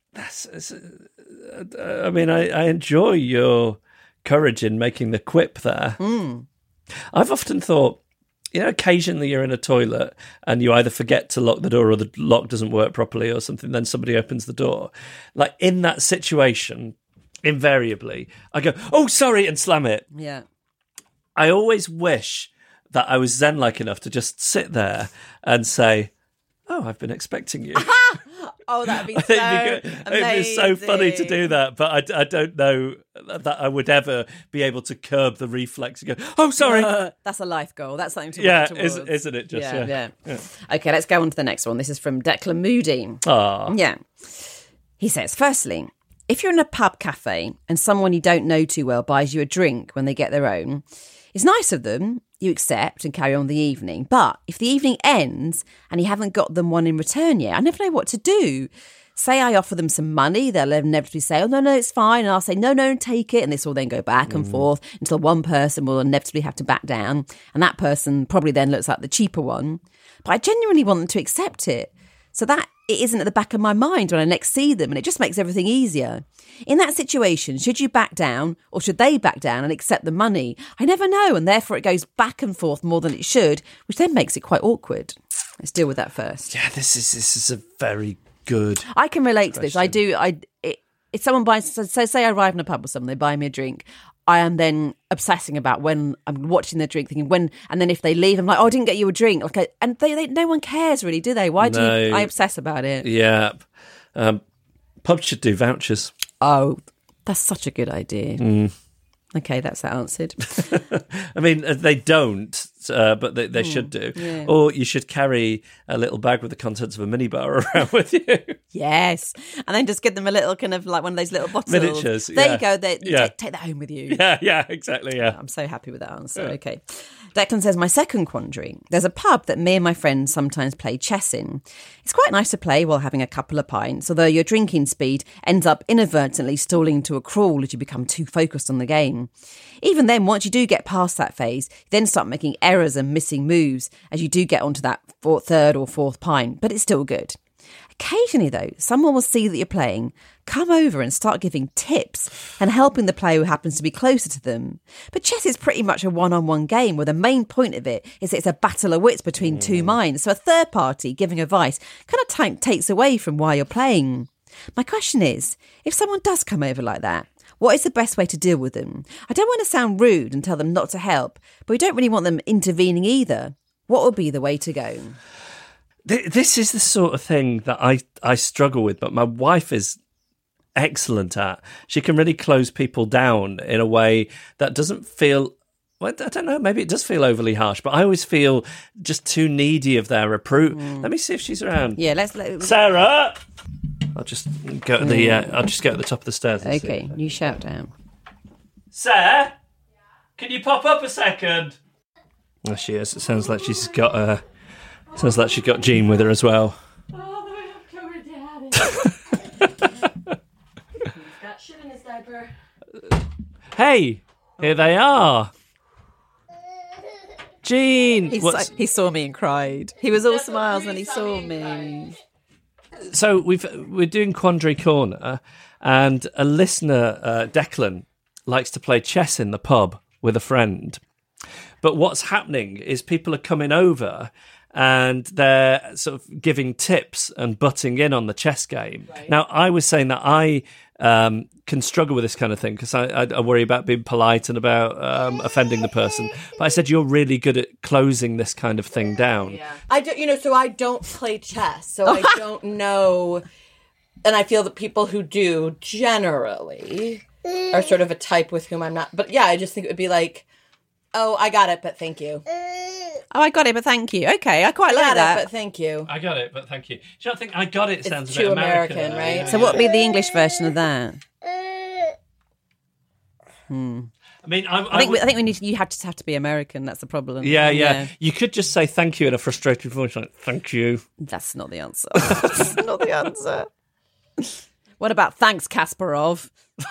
I enjoy your courage in making the quip there. I've often thought, occasionally you're in a toilet and you either forget to lock the door or the lock doesn't work properly or something, then somebody opens the door. Like in that situation, invariably, I go, "Oh, sorry," and slam it. Yeah. I always wish that I was zen-like enough to just sit there and say, "Oh, I've been expecting you." Oh, that'd be I think it'd be so funny to do amazing. that, but I don't know that I would ever be able to curb the reflex and go, "Oh, sorry." That's a life goal. That's something to Yeah, work towards. isn't it just? Yeah. Okay, let's go on to the next one. This is from Declan Moody. Aw. Yeah. He says, firstly, if you're in a pub cafe and someone you don't know too well buys you a drink when they get their own, it's nice of them, you accept and carry on the evening. But if the evening ends and you haven't got them one in return yet, I never know what to do. Say I offer them some money, they'll inevitably say, "Oh, no, it's fine." And I'll say, no, take it. And this will then go back and forth until one person will inevitably have to back down. And that person probably then looks like the cheaper one. But I genuinely want them to accept it, so that it isn't at the back of my mind when I next see them, and it just makes everything easier. In that situation, should you back down or should they back down and accept the money? I never know, and therefore it goes back and forth more than it should, which then makes it quite awkward. Let's deal with that first. Yeah, this is a very good. I can relate to this. I do. If someone buys, so say I arrive in a pub with someone, they buy me a drink, I am then obsessing about when I'm watching their drink, thinking when, and then if they leave, I'm like, "Oh, I didn't get you a drink." And they no one cares really, do they? Why do I obsess about it? Yeah, pubs should do vouchers. Oh, that's such a good idea. Okay, that's that answered. I mean, they don't, but they should do. Yeah. Or you should carry a little bag with the contents of a minibar around with you. Yes, and then just give them a little kind of like one of those little bottles. Miniatures, There yeah. you go. Yeah. Take that home with you. Yeah, exactly, yeah. I'm so happy with that answer. Okay. Declan says, my second quandary. There's a pub that me and my friends sometimes play chess in. It's quite nice to play while having a couple of pints, although your drinking speed ends up inadvertently stalling to a crawl as you become too focused on the game. Even then, once you do get past that phase, you then start making errors and missing moves as you do get onto that third or fourth pint, but it's still good. Occasionally, though, someone will see that you're playing, come over and start giving tips and helping the player who happens to be closer to them. But chess is pretty much a one-on-one game where the main point of it is that it's a battle of wits between two minds. So a third party giving advice kind of takes away from why you're playing. My question is, if someone does come over like that, what is the best way to deal with them? I don't want to sound rude and tell them not to help, but we don't really want them intervening either. What would be the way to go? This is the sort of thing that I struggle with, but my wife is excellent at. She can really close people down in a way that doesn't feel, well, I don't know, maybe it does feel overly harsh, but I always feel just too needy of their approval. Let me see if she's around. Yeah, let's Sarah! I'll just go to the top of the stairs. And okay, see. you shout down. Sarah, can you pop up a second? There she is. It sounds like she's got Jean with her as well. Oh, the way Daddy. He's got shit in his diaper. Hey, here they are. Jean! He saw me and cried. He was all smiles when he saw me. So we're doing Quandary Corner, and a listener, Declan, likes to play chess in the pub with a friend. But what's happening is people are coming over and they're sort of giving tips and butting in on the chess game. Right. Now, I was saying that I can struggle with this kind of thing because I worry about being polite and about offending the person. But I said, you're really good at closing this kind of thing down. Yeah. So I don't play chess, so I don't know. And I feel that people who do generally are sort of a type with whom I'm not. But yeah, I just think it would be like, oh, I got it, but thank you. Oh, I got it, but thank you. Okay, I quite like that. But thank you. I got it, but thank you. Do you not think I got it sounds It's a bit too American, American, right? So what would be the English version of that? I mean, I think we need. You have to be American. That's the problem. Yeah. You could just say thank you in a frustrated voice, like thank you. That's not the answer. That's not the answer. What about thanks, Kasparov?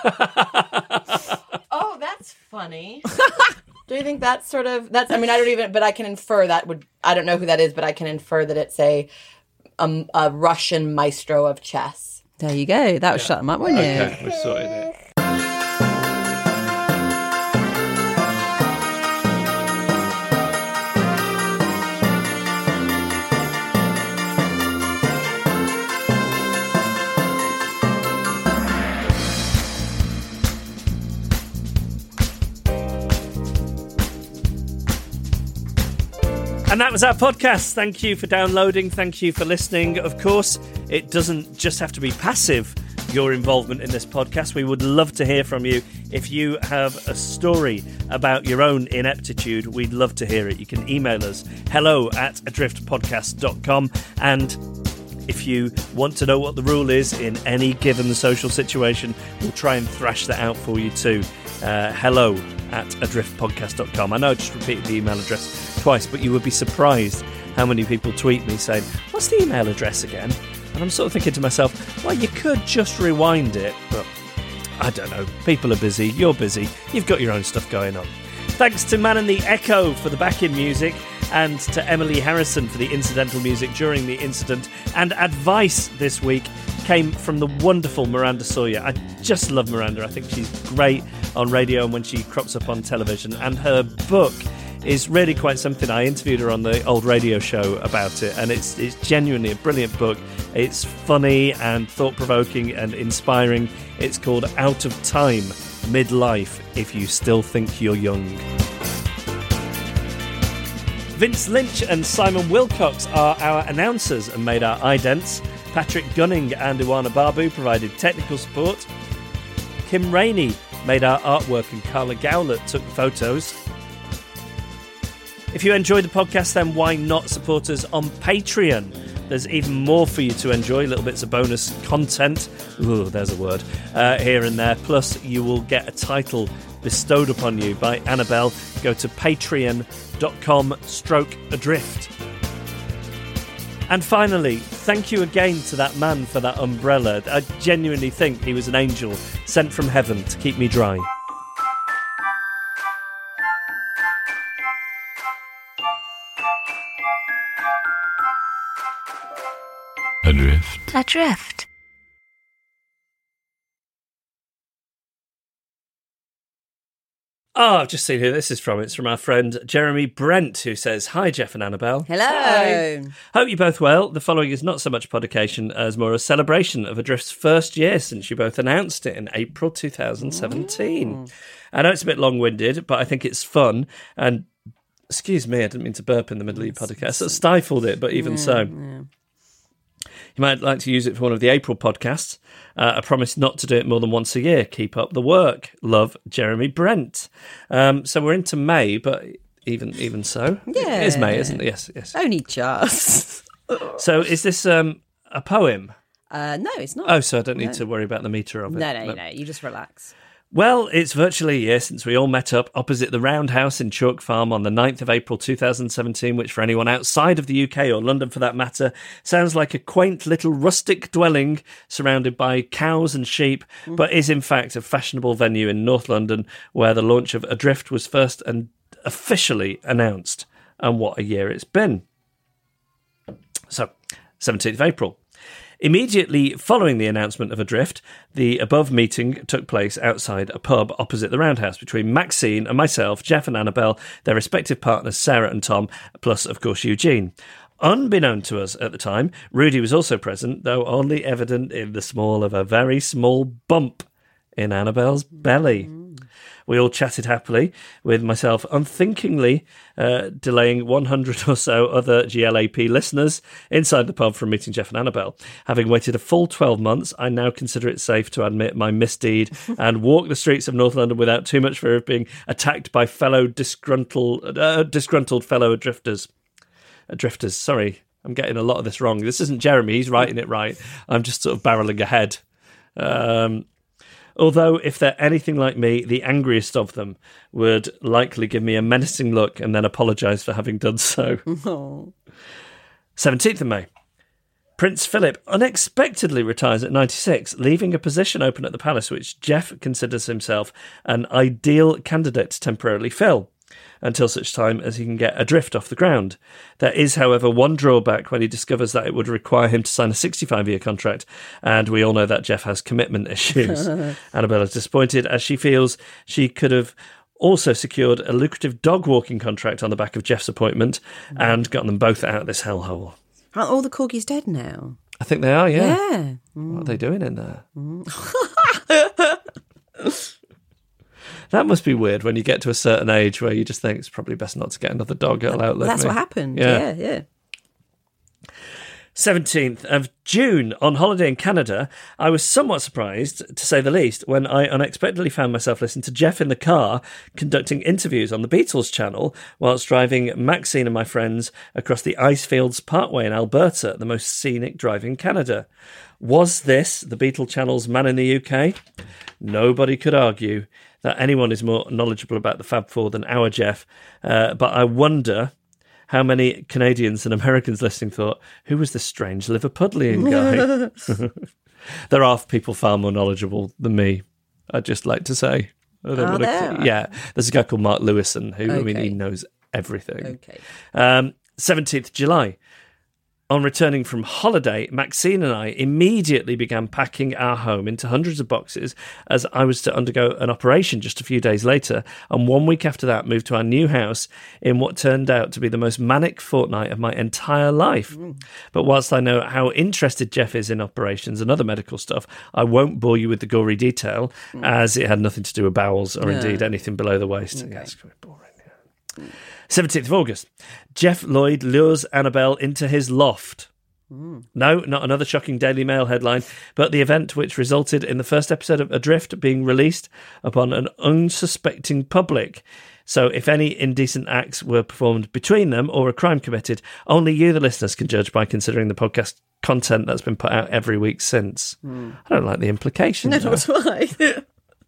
Oh, that's funny. Do you think that's sort of I mean, I don't even, but I can infer I don't know who that is, but I can infer that it's a Russian maestro of chess. There you go. That would shut them up, wouldn't it? Okay, we sorted it. And that was our podcast. Thank you for downloading. Thank you for listening. Of course, it doesn't just have to be passive, your involvement in this podcast. We would love to hear from you. If you have a story about your own ineptitude, we'd love to hear it. You can email us hello@adriftpodcast.com. And if you want to know what the rule is in any given social situation, we'll try and thrash that out for you too. hello@adriftpodcast.com. I know I just repeated the email address twice, but you would be surprised how many people tweet me saying, what's the email address again? And I'm sort of thinking to myself, well, you could just rewind it, but I don't know. People are busy. You're busy. You've got your own stuff going on. Thanks to Man and the Echo for the back-in music, and to Emily Harrison for the incidental music during the incident. And advice this week came from the wonderful Miranda Sawyer. I just love Miranda. I think she's great on radio and when she crops up on television. And her book is really quite something. I interviewed her on the old radio show about it, and it's genuinely a brilliant book. It's funny and thought-provoking and inspiring. It's called Out of Time, Midlife, If You Still Think You're Young. Vince Lynch and Simon Wilcox are our announcers and made our idents. Patrick Gunning and Iwana Babu provided technical support. Kim Rainey made our artwork and Carla Gowlett took the photos. If you enjoyed the podcast, then why not support us on Patreon? There's even more for you to enjoy, little bits of bonus content. Ooh, there's a word. Here and there. Plus, you will get a title bestowed upon you by Annabelle. Go to patreon.com/adrift. And finally, thank you again to that man for that umbrella. I genuinely think he was an angel sent from heaven to keep me dry. Adrift. Oh, I've just seen who this is from. It's from our friend Jeremy Brent, who says, hi, Jeff and Annabelle. Hello. Hi. Hope you're both well. The following is not so much podication as more a celebration of Adrift's first year since you both announced it in April 2017. I know it's a bit long-winded, but I think it's fun. And, excuse me, I didn't mean to burp in the middle of your podcast. I stifled it, but even so. Yeah. You might like to use it for one of the April podcasts. I promise not to do it more than once a year. Keep up the work. Love, Jeremy Brent. So we're into May, but even so. Yeah. It is May, isn't it? Yes. Only just. So is this a poem? No, it's not. Oh, so I don't need to worry about the meter of it. No. You just relax. Well, it's virtually a year since we all met up opposite the Roundhouse in Chalk Farm on the 9th of April 2017, which for anyone outside of the UK or London for that matter, sounds like a quaint little rustic dwelling surrounded by cows and sheep, but is in fact a fashionable venue in North London where the launch of Adrift was first and officially announced. And what a year it's been. So, 17th of April. Immediately following the announcement of Adrift, the above meeting took place outside a pub opposite the Roundhouse between Maxine and myself, Jeff and Annabelle, their respective partners Sarah and Tom, plus, of course, Eugene. Unbeknown to us at the time, Rudy was also present, though only evident in the small of a very small bump in Annabelle's belly. We all chatted happily, with myself unthinkingly delaying 100 or so other GLAP listeners inside the pub from meeting Jeff and Annabelle. Having waited a full 12 months, I now consider it safe to admit my misdeed and walk the streets of North London without too much fear of being attacked by fellow disgruntled fellow drifters. Sorry, I'm getting a lot of this wrong. This isn't Jeremy, he's writing it right. I'm just sort of barreling ahead. Although, if they're anything like me, the angriest of them would likely give me a menacing look and then apologise for having done so. 17th of May. Prince Philip unexpectedly retires at 96, leaving a position open at the palace which Jeff considers himself an ideal candidate to temporarily fill, until such time as he can get Adrift off the ground. There is, however, one drawback when he discovers that it would require him to sign a 65-year contract, and we all know that Jeff has commitment issues. Annabelle is disappointed, as she feels she could have also secured a lucrative dog-walking contract on the back of Jeff's appointment and gotten them both out of this hellhole. Aren't all the corgis dead now? I think they are, yeah. Yeah. What are they doing in there? That must be weird when you get to a certain age where you just think it's probably best not to get another dog. It'll outlive That's me. what happened. Yeah. Yeah. 17th of June, on holiday in Canada, I was somewhat surprised, to say the least, when I unexpectedly found myself listening to Jeff in the car conducting interviews on the Beatles channel whilst driving Maxine and my friends across the Icefields Parkway in Alberta, the most scenic drive in Canada. Was this the Beatle channel's Man in the UK? Nobody could argue that anyone is more knowledgeable about the Fab Four than our Jeff, but I wonder how many Canadians and Americans listening thought, who was this strange Liverpudlian guy? There are people far more knowledgeable than me, I'd just like to say. Yeah, there's a guy called Mark Lewison who, I mean, he knows everything. 17th July. On returning from holiday, Maxine and I immediately began packing our home into hundreds of boxes as I was to undergo an operation just a few days later, and 1 week after that moved to our new house in what turned out to be the most manic fortnight of my entire life. But whilst I know how interested Jeff is in operations and other medical stuff, I won't bore you with the gory detail, as it had nothing to do with bowels or indeed anything below the waist. Okay. Yeah, it's quite boring. 17th of August. Jeff Lloyd lures Annabelle into his loft. No, not another shocking Daily Mail headline, but the event which resulted in the first episode of Adrift being released upon an unsuspecting public. So if any indecent acts were performed between them or a crime committed, only you, the listeners, can judge by considering the podcast content that's been put out every week since. I don't like the implications. No, that's why.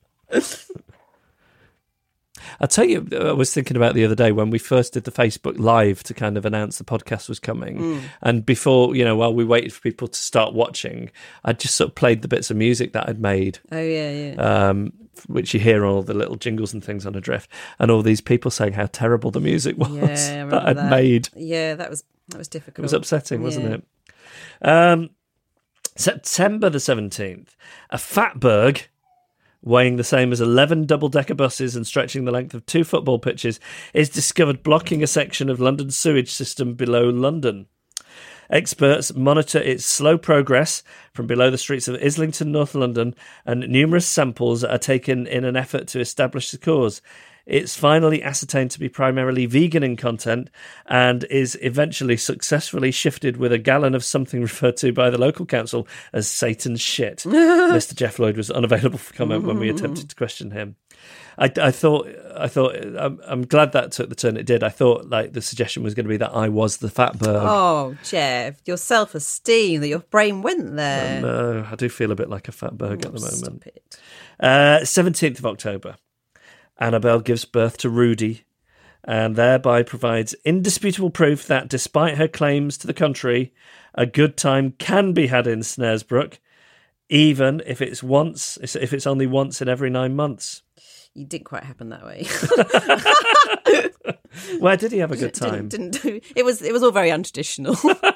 I'll tell you, I was thinking about the other day when we first did the Facebook Live to kind of announce the podcast was coming. And before, while we waited for people to start watching, I just sort of played the bits of music that I'd made. Oh, yeah. Which you hear all the little jingles and things on Adrift. And all these people saying how terrible the music was that I'd made. Yeah, that was difficult. It was upsetting, wasn't it? September the 17th, a fatberg weighing the same as 11 double-decker buses and stretching the length of 2 football pitches, is discovered blocking a section of London's sewage system below London. Experts monitor its slow progress from below the streets of Islington, North London, and numerous samples are taken in an effort to establish the cause. It's finally ascertained to be primarily vegan in content and is eventually successfully shifted with a gallon of something referred to by the local council as Satan's shit. Mr. Jeff Lloyd was unavailable for comment when we attempted to question him. I'm glad that took the turn it did. I thought the suggestion was going to be that I was the fatberg. Oh, Jeff, your self-esteem, that your brain went there. No, I do feel a bit like a fatberg at the moment. Stop it. 17th of October. Annabelle gives birth to Rudy and thereby provides indisputable proof that, despite her claims to the contrary, a good time can be had in Snaresbrook, even if it's only once in every 9 months. You didn't quite happen that way. Where did he have a good time? It was all very untraditional.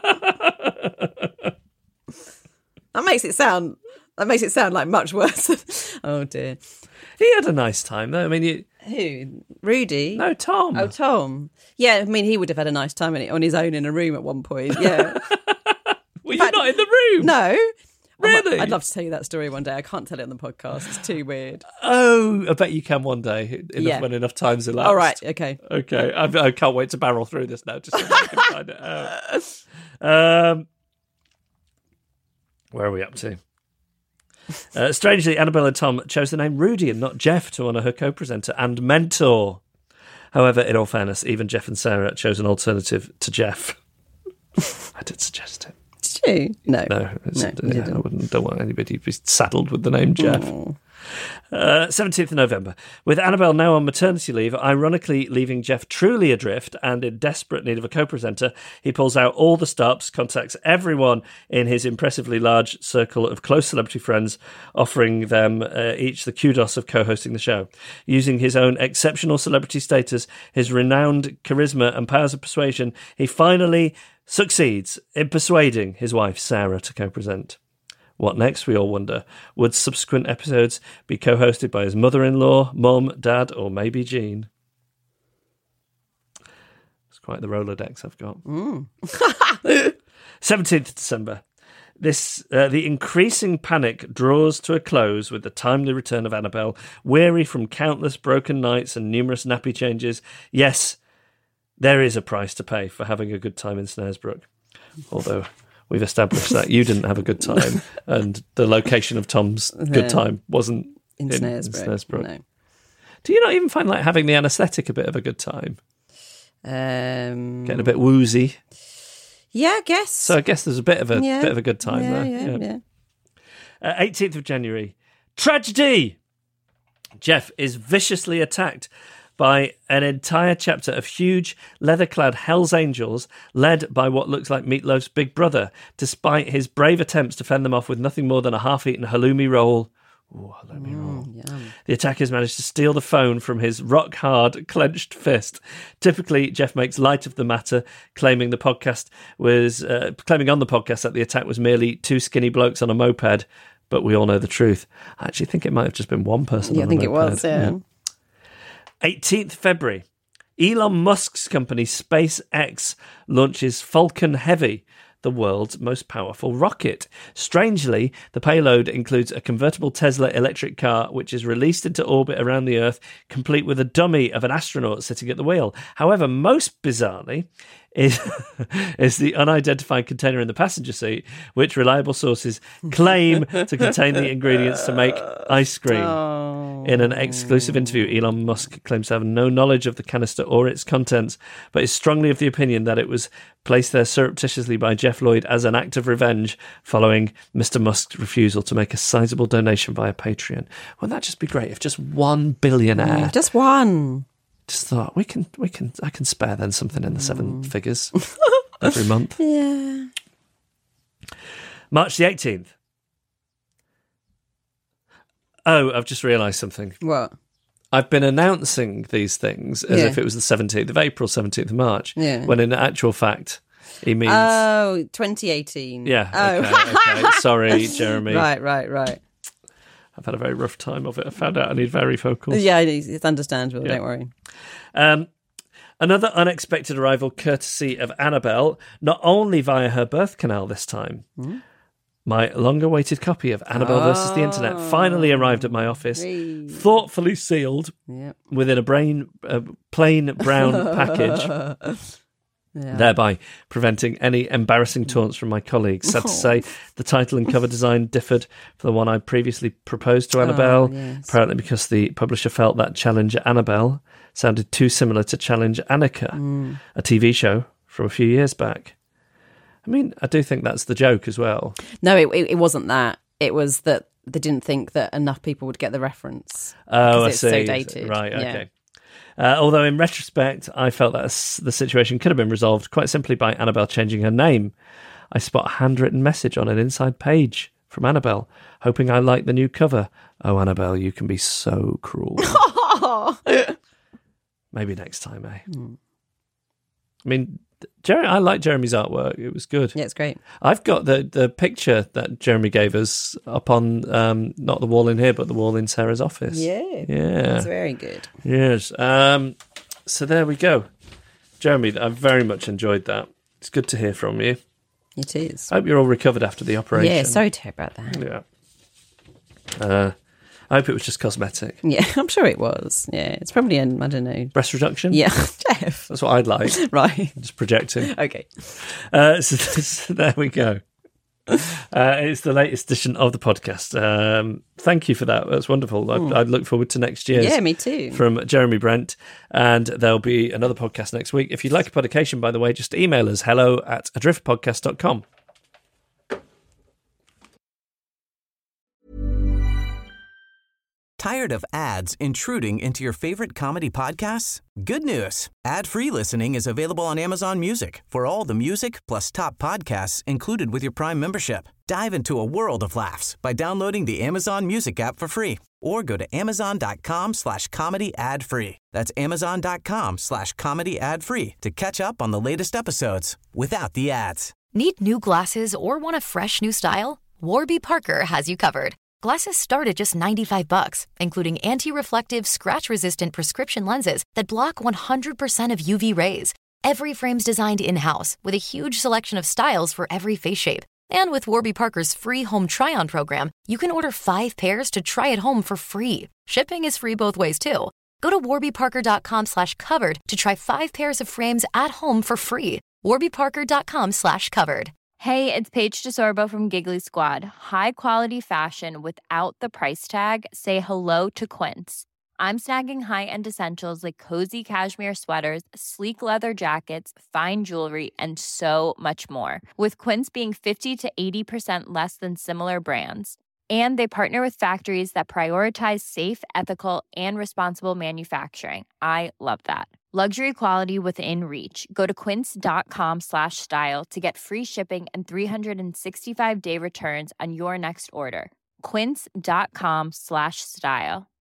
That makes it sound like much worse. Oh dear. He had a nice time, though. I mean, Who? Rudy? No, Tom. Oh, Tom. Yeah, I mean, he would have had a nice time on his own in a room at one point. Yeah. Were you not in the room? No. Really? I'd love to tell you that story one day. I can't tell it on the podcast. It's too weird. Oh, I bet you can one day when enough time's elapsed. All right, okay. Okay, I can't wait to barrel through this now just so I can find it out. Where are we up to? Strangely, Annabelle and Tom chose the name Rudy and not Jeff to honour her co-presenter and mentor. However, in all fairness, even Jeff and Sarah chose an alternative to Jeff. I did suggest it. Did you? No. I don't want anybody to be saddled with the name Jeff. 17th of November. With Annabelle now on maternity leave, ironically leaving Jeff truly adrift and in desperate need of a co-presenter, he pulls out all the stops, contacts everyone in his impressively large circle of close celebrity friends, offering them each the kudos of co-hosting the show. Using his own exceptional celebrity status, his renowned charisma and powers of persuasion, he finally succeeds in persuading his wife Sarah to co-present. What next, we all wonder? Would subsequent episodes be co-hosted by his mother-in-law, mum, dad, or maybe Jean? It's quite the Rolodex I've got. 17th December. The increasing panic draws to a close with the timely return of Annabelle, weary from countless broken nights and numerous nappy changes. Yes, there is a price to pay for having a good time in Snaresbrook. Although we've established that you didn't have a good time and the location of Tom's good time wasn't in Snaresbrook. No. Do you not even find like having the anaesthetic a bit of a good time? Getting a bit woozy. Yeah, I guess. So I guess there's a bit of a good time there. Yeah. 18th of January. Tragedy! Jeff is viciously attacked by an entire chapter of huge, leather-clad Hells Angels led by what looks like Meatloaf's big brother, despite his brave attempts to fend them off with nothing more than a half-eaten halloumi roll. Ooh, halloumi roll. Yum. The attackers managed to steal the phone from his rock-hard, clenched fist. Typically, Jeff makes light of the matter, claiming on the podcast that the attack was merely two skinny blokes on a moped, but we all know the truth. I actually think it might have just been one person on a moped. I think it was, yeah. 18th February, Elon Musk's company SpaceX launches Falcon Heavy, the world's most powerful rocket. Strangely, the payload includes a convertible Tesla electric car, which is released into orbit around the Earth, complete with a dummy of an astronaut sitting at the wheel. However, most bizarrely, is the unidentified container in the passenger seat, which reliable sources claim to contain the ingredients to make ice cream. In an exclusive interview, Elon Musk claims to have no knowledge of the canister or its contents, but is strongly of the opinion that it was placed there surreptitiously by Jeff Lloyd as an act of revenge following Mr. Musk's refusal to make a sizable donation via Patreon. Wouldn't that just be great if just one billionaire... just one... Just thought I can spare then something in the seven figures every month. Yeah. March the 18th. Oh, I've just realised something. What? I've been announcing these things as if it was the 17th of April, 17th of March. Yeah. When in actual fact, he means... Oh, 2018. Yeah. Oh. Okay. Sorry, Jeremy. Right. I've had a very rough time of it. I found out I need varifocals. Yeah, it's understandable. Yeah. Don't worry. Another unexpected arrival courtesy of Annabelle, not only via her birth canal this time. My long-awaited copy of Annabelle versus the Internet finally arrived at my office, thoughtfully sealed within a plain brown package. Thereby preventing any embarrassing taunts from my colleagues. Sad to say, the title and cover design differed from the one I previously proposed to Annabelle, apparently because the publisher felt that Challenger Annabelle sounded too similar to Challenge Annika, a TV show from a few years back. I mean, I do think that's the joke as well. No, it wasn't that. It was that they didn't think that enough people would get the reference. Oh, I it's see. So dated. Right, okay. Although in retrospect, I felt that the situation could have been resolved quite simply by Annabelle changing her name. I spot a handwritten message on an inside page from Annabelle, hoping I like the new cover. Oh, Annabelle, you can be so cruel. Maybe next time, eh? I mean, I like Jeremy's artwork. It was good. Yeah, it's great. I've got the picture that Jeremy gave us up on not the wall in here, but the wall in Sarah's office. Yeah. It's very good. Yes. So there we go. Jeremy, I very much enjoyed that. It's good to hear from you. It is. I hope you're all recovered after the operation. Yeah, sorry to hear about that. Yeah. I hope it was just cosmetic. Yeah, I'm sure it was. Yeah, it's probably I don't know. Breast reduction? Yeah, Jeff. That's what I'd like. Right. Just projecting. Okay. So there we go. It's the latest edition of the podcast. Thank you for that. That's wonderful. I'd look forward to next year's. Yeah, me too. From Jeremy Brent. And there'll be another podcast next week. If you'd like a publication, by the way, just email us hello@adriftpodcast.com. Tired of ads intruding into your favorite comedy podcasts? Good news. Ad-free listening is available on Amazon Music for all the music plus top podcasts included with your Prime membership. Dive into a world of laughs by downloading the Amazon Music app for free or go to amazon.com/comedy ad-free. That's amazon.com/comedy ad-free to catch up on the latest episodes without the ads. Need new glasses or want a fresh new style? Warby Parker has you covered. Glasses start at just $95, including anti-reflective, scratch-resistant prescription lenses that block 100% of UV rays. Every frame's designed in-house with a huge selection of styles for every face shape. And with Warby Parker's free home try-on program, you can order 5 pairs to try at home for free. Shipping is free both ways, too. Go to warbyparker.com/covered to try 5 pairs of frames at home for free. warbyparker.com/covered. Hey, it's Paige DeSorbo from Giggly Squad. High quality fashion without the price tag. Say hello to Quince. I'm snagging high-end essentials like cozy cashmere sweaters, sleek leather jackets, fine jewelry, and so much more. With Quince being 50 to 80% less than similar brands. And they partner with factories that prioritize safe, ethical, and responsible manufacturing. I love that. Luxury quality within reach. Go to quince.com/style to get free shipping and 365-day returns on your next order. Quince.com/style.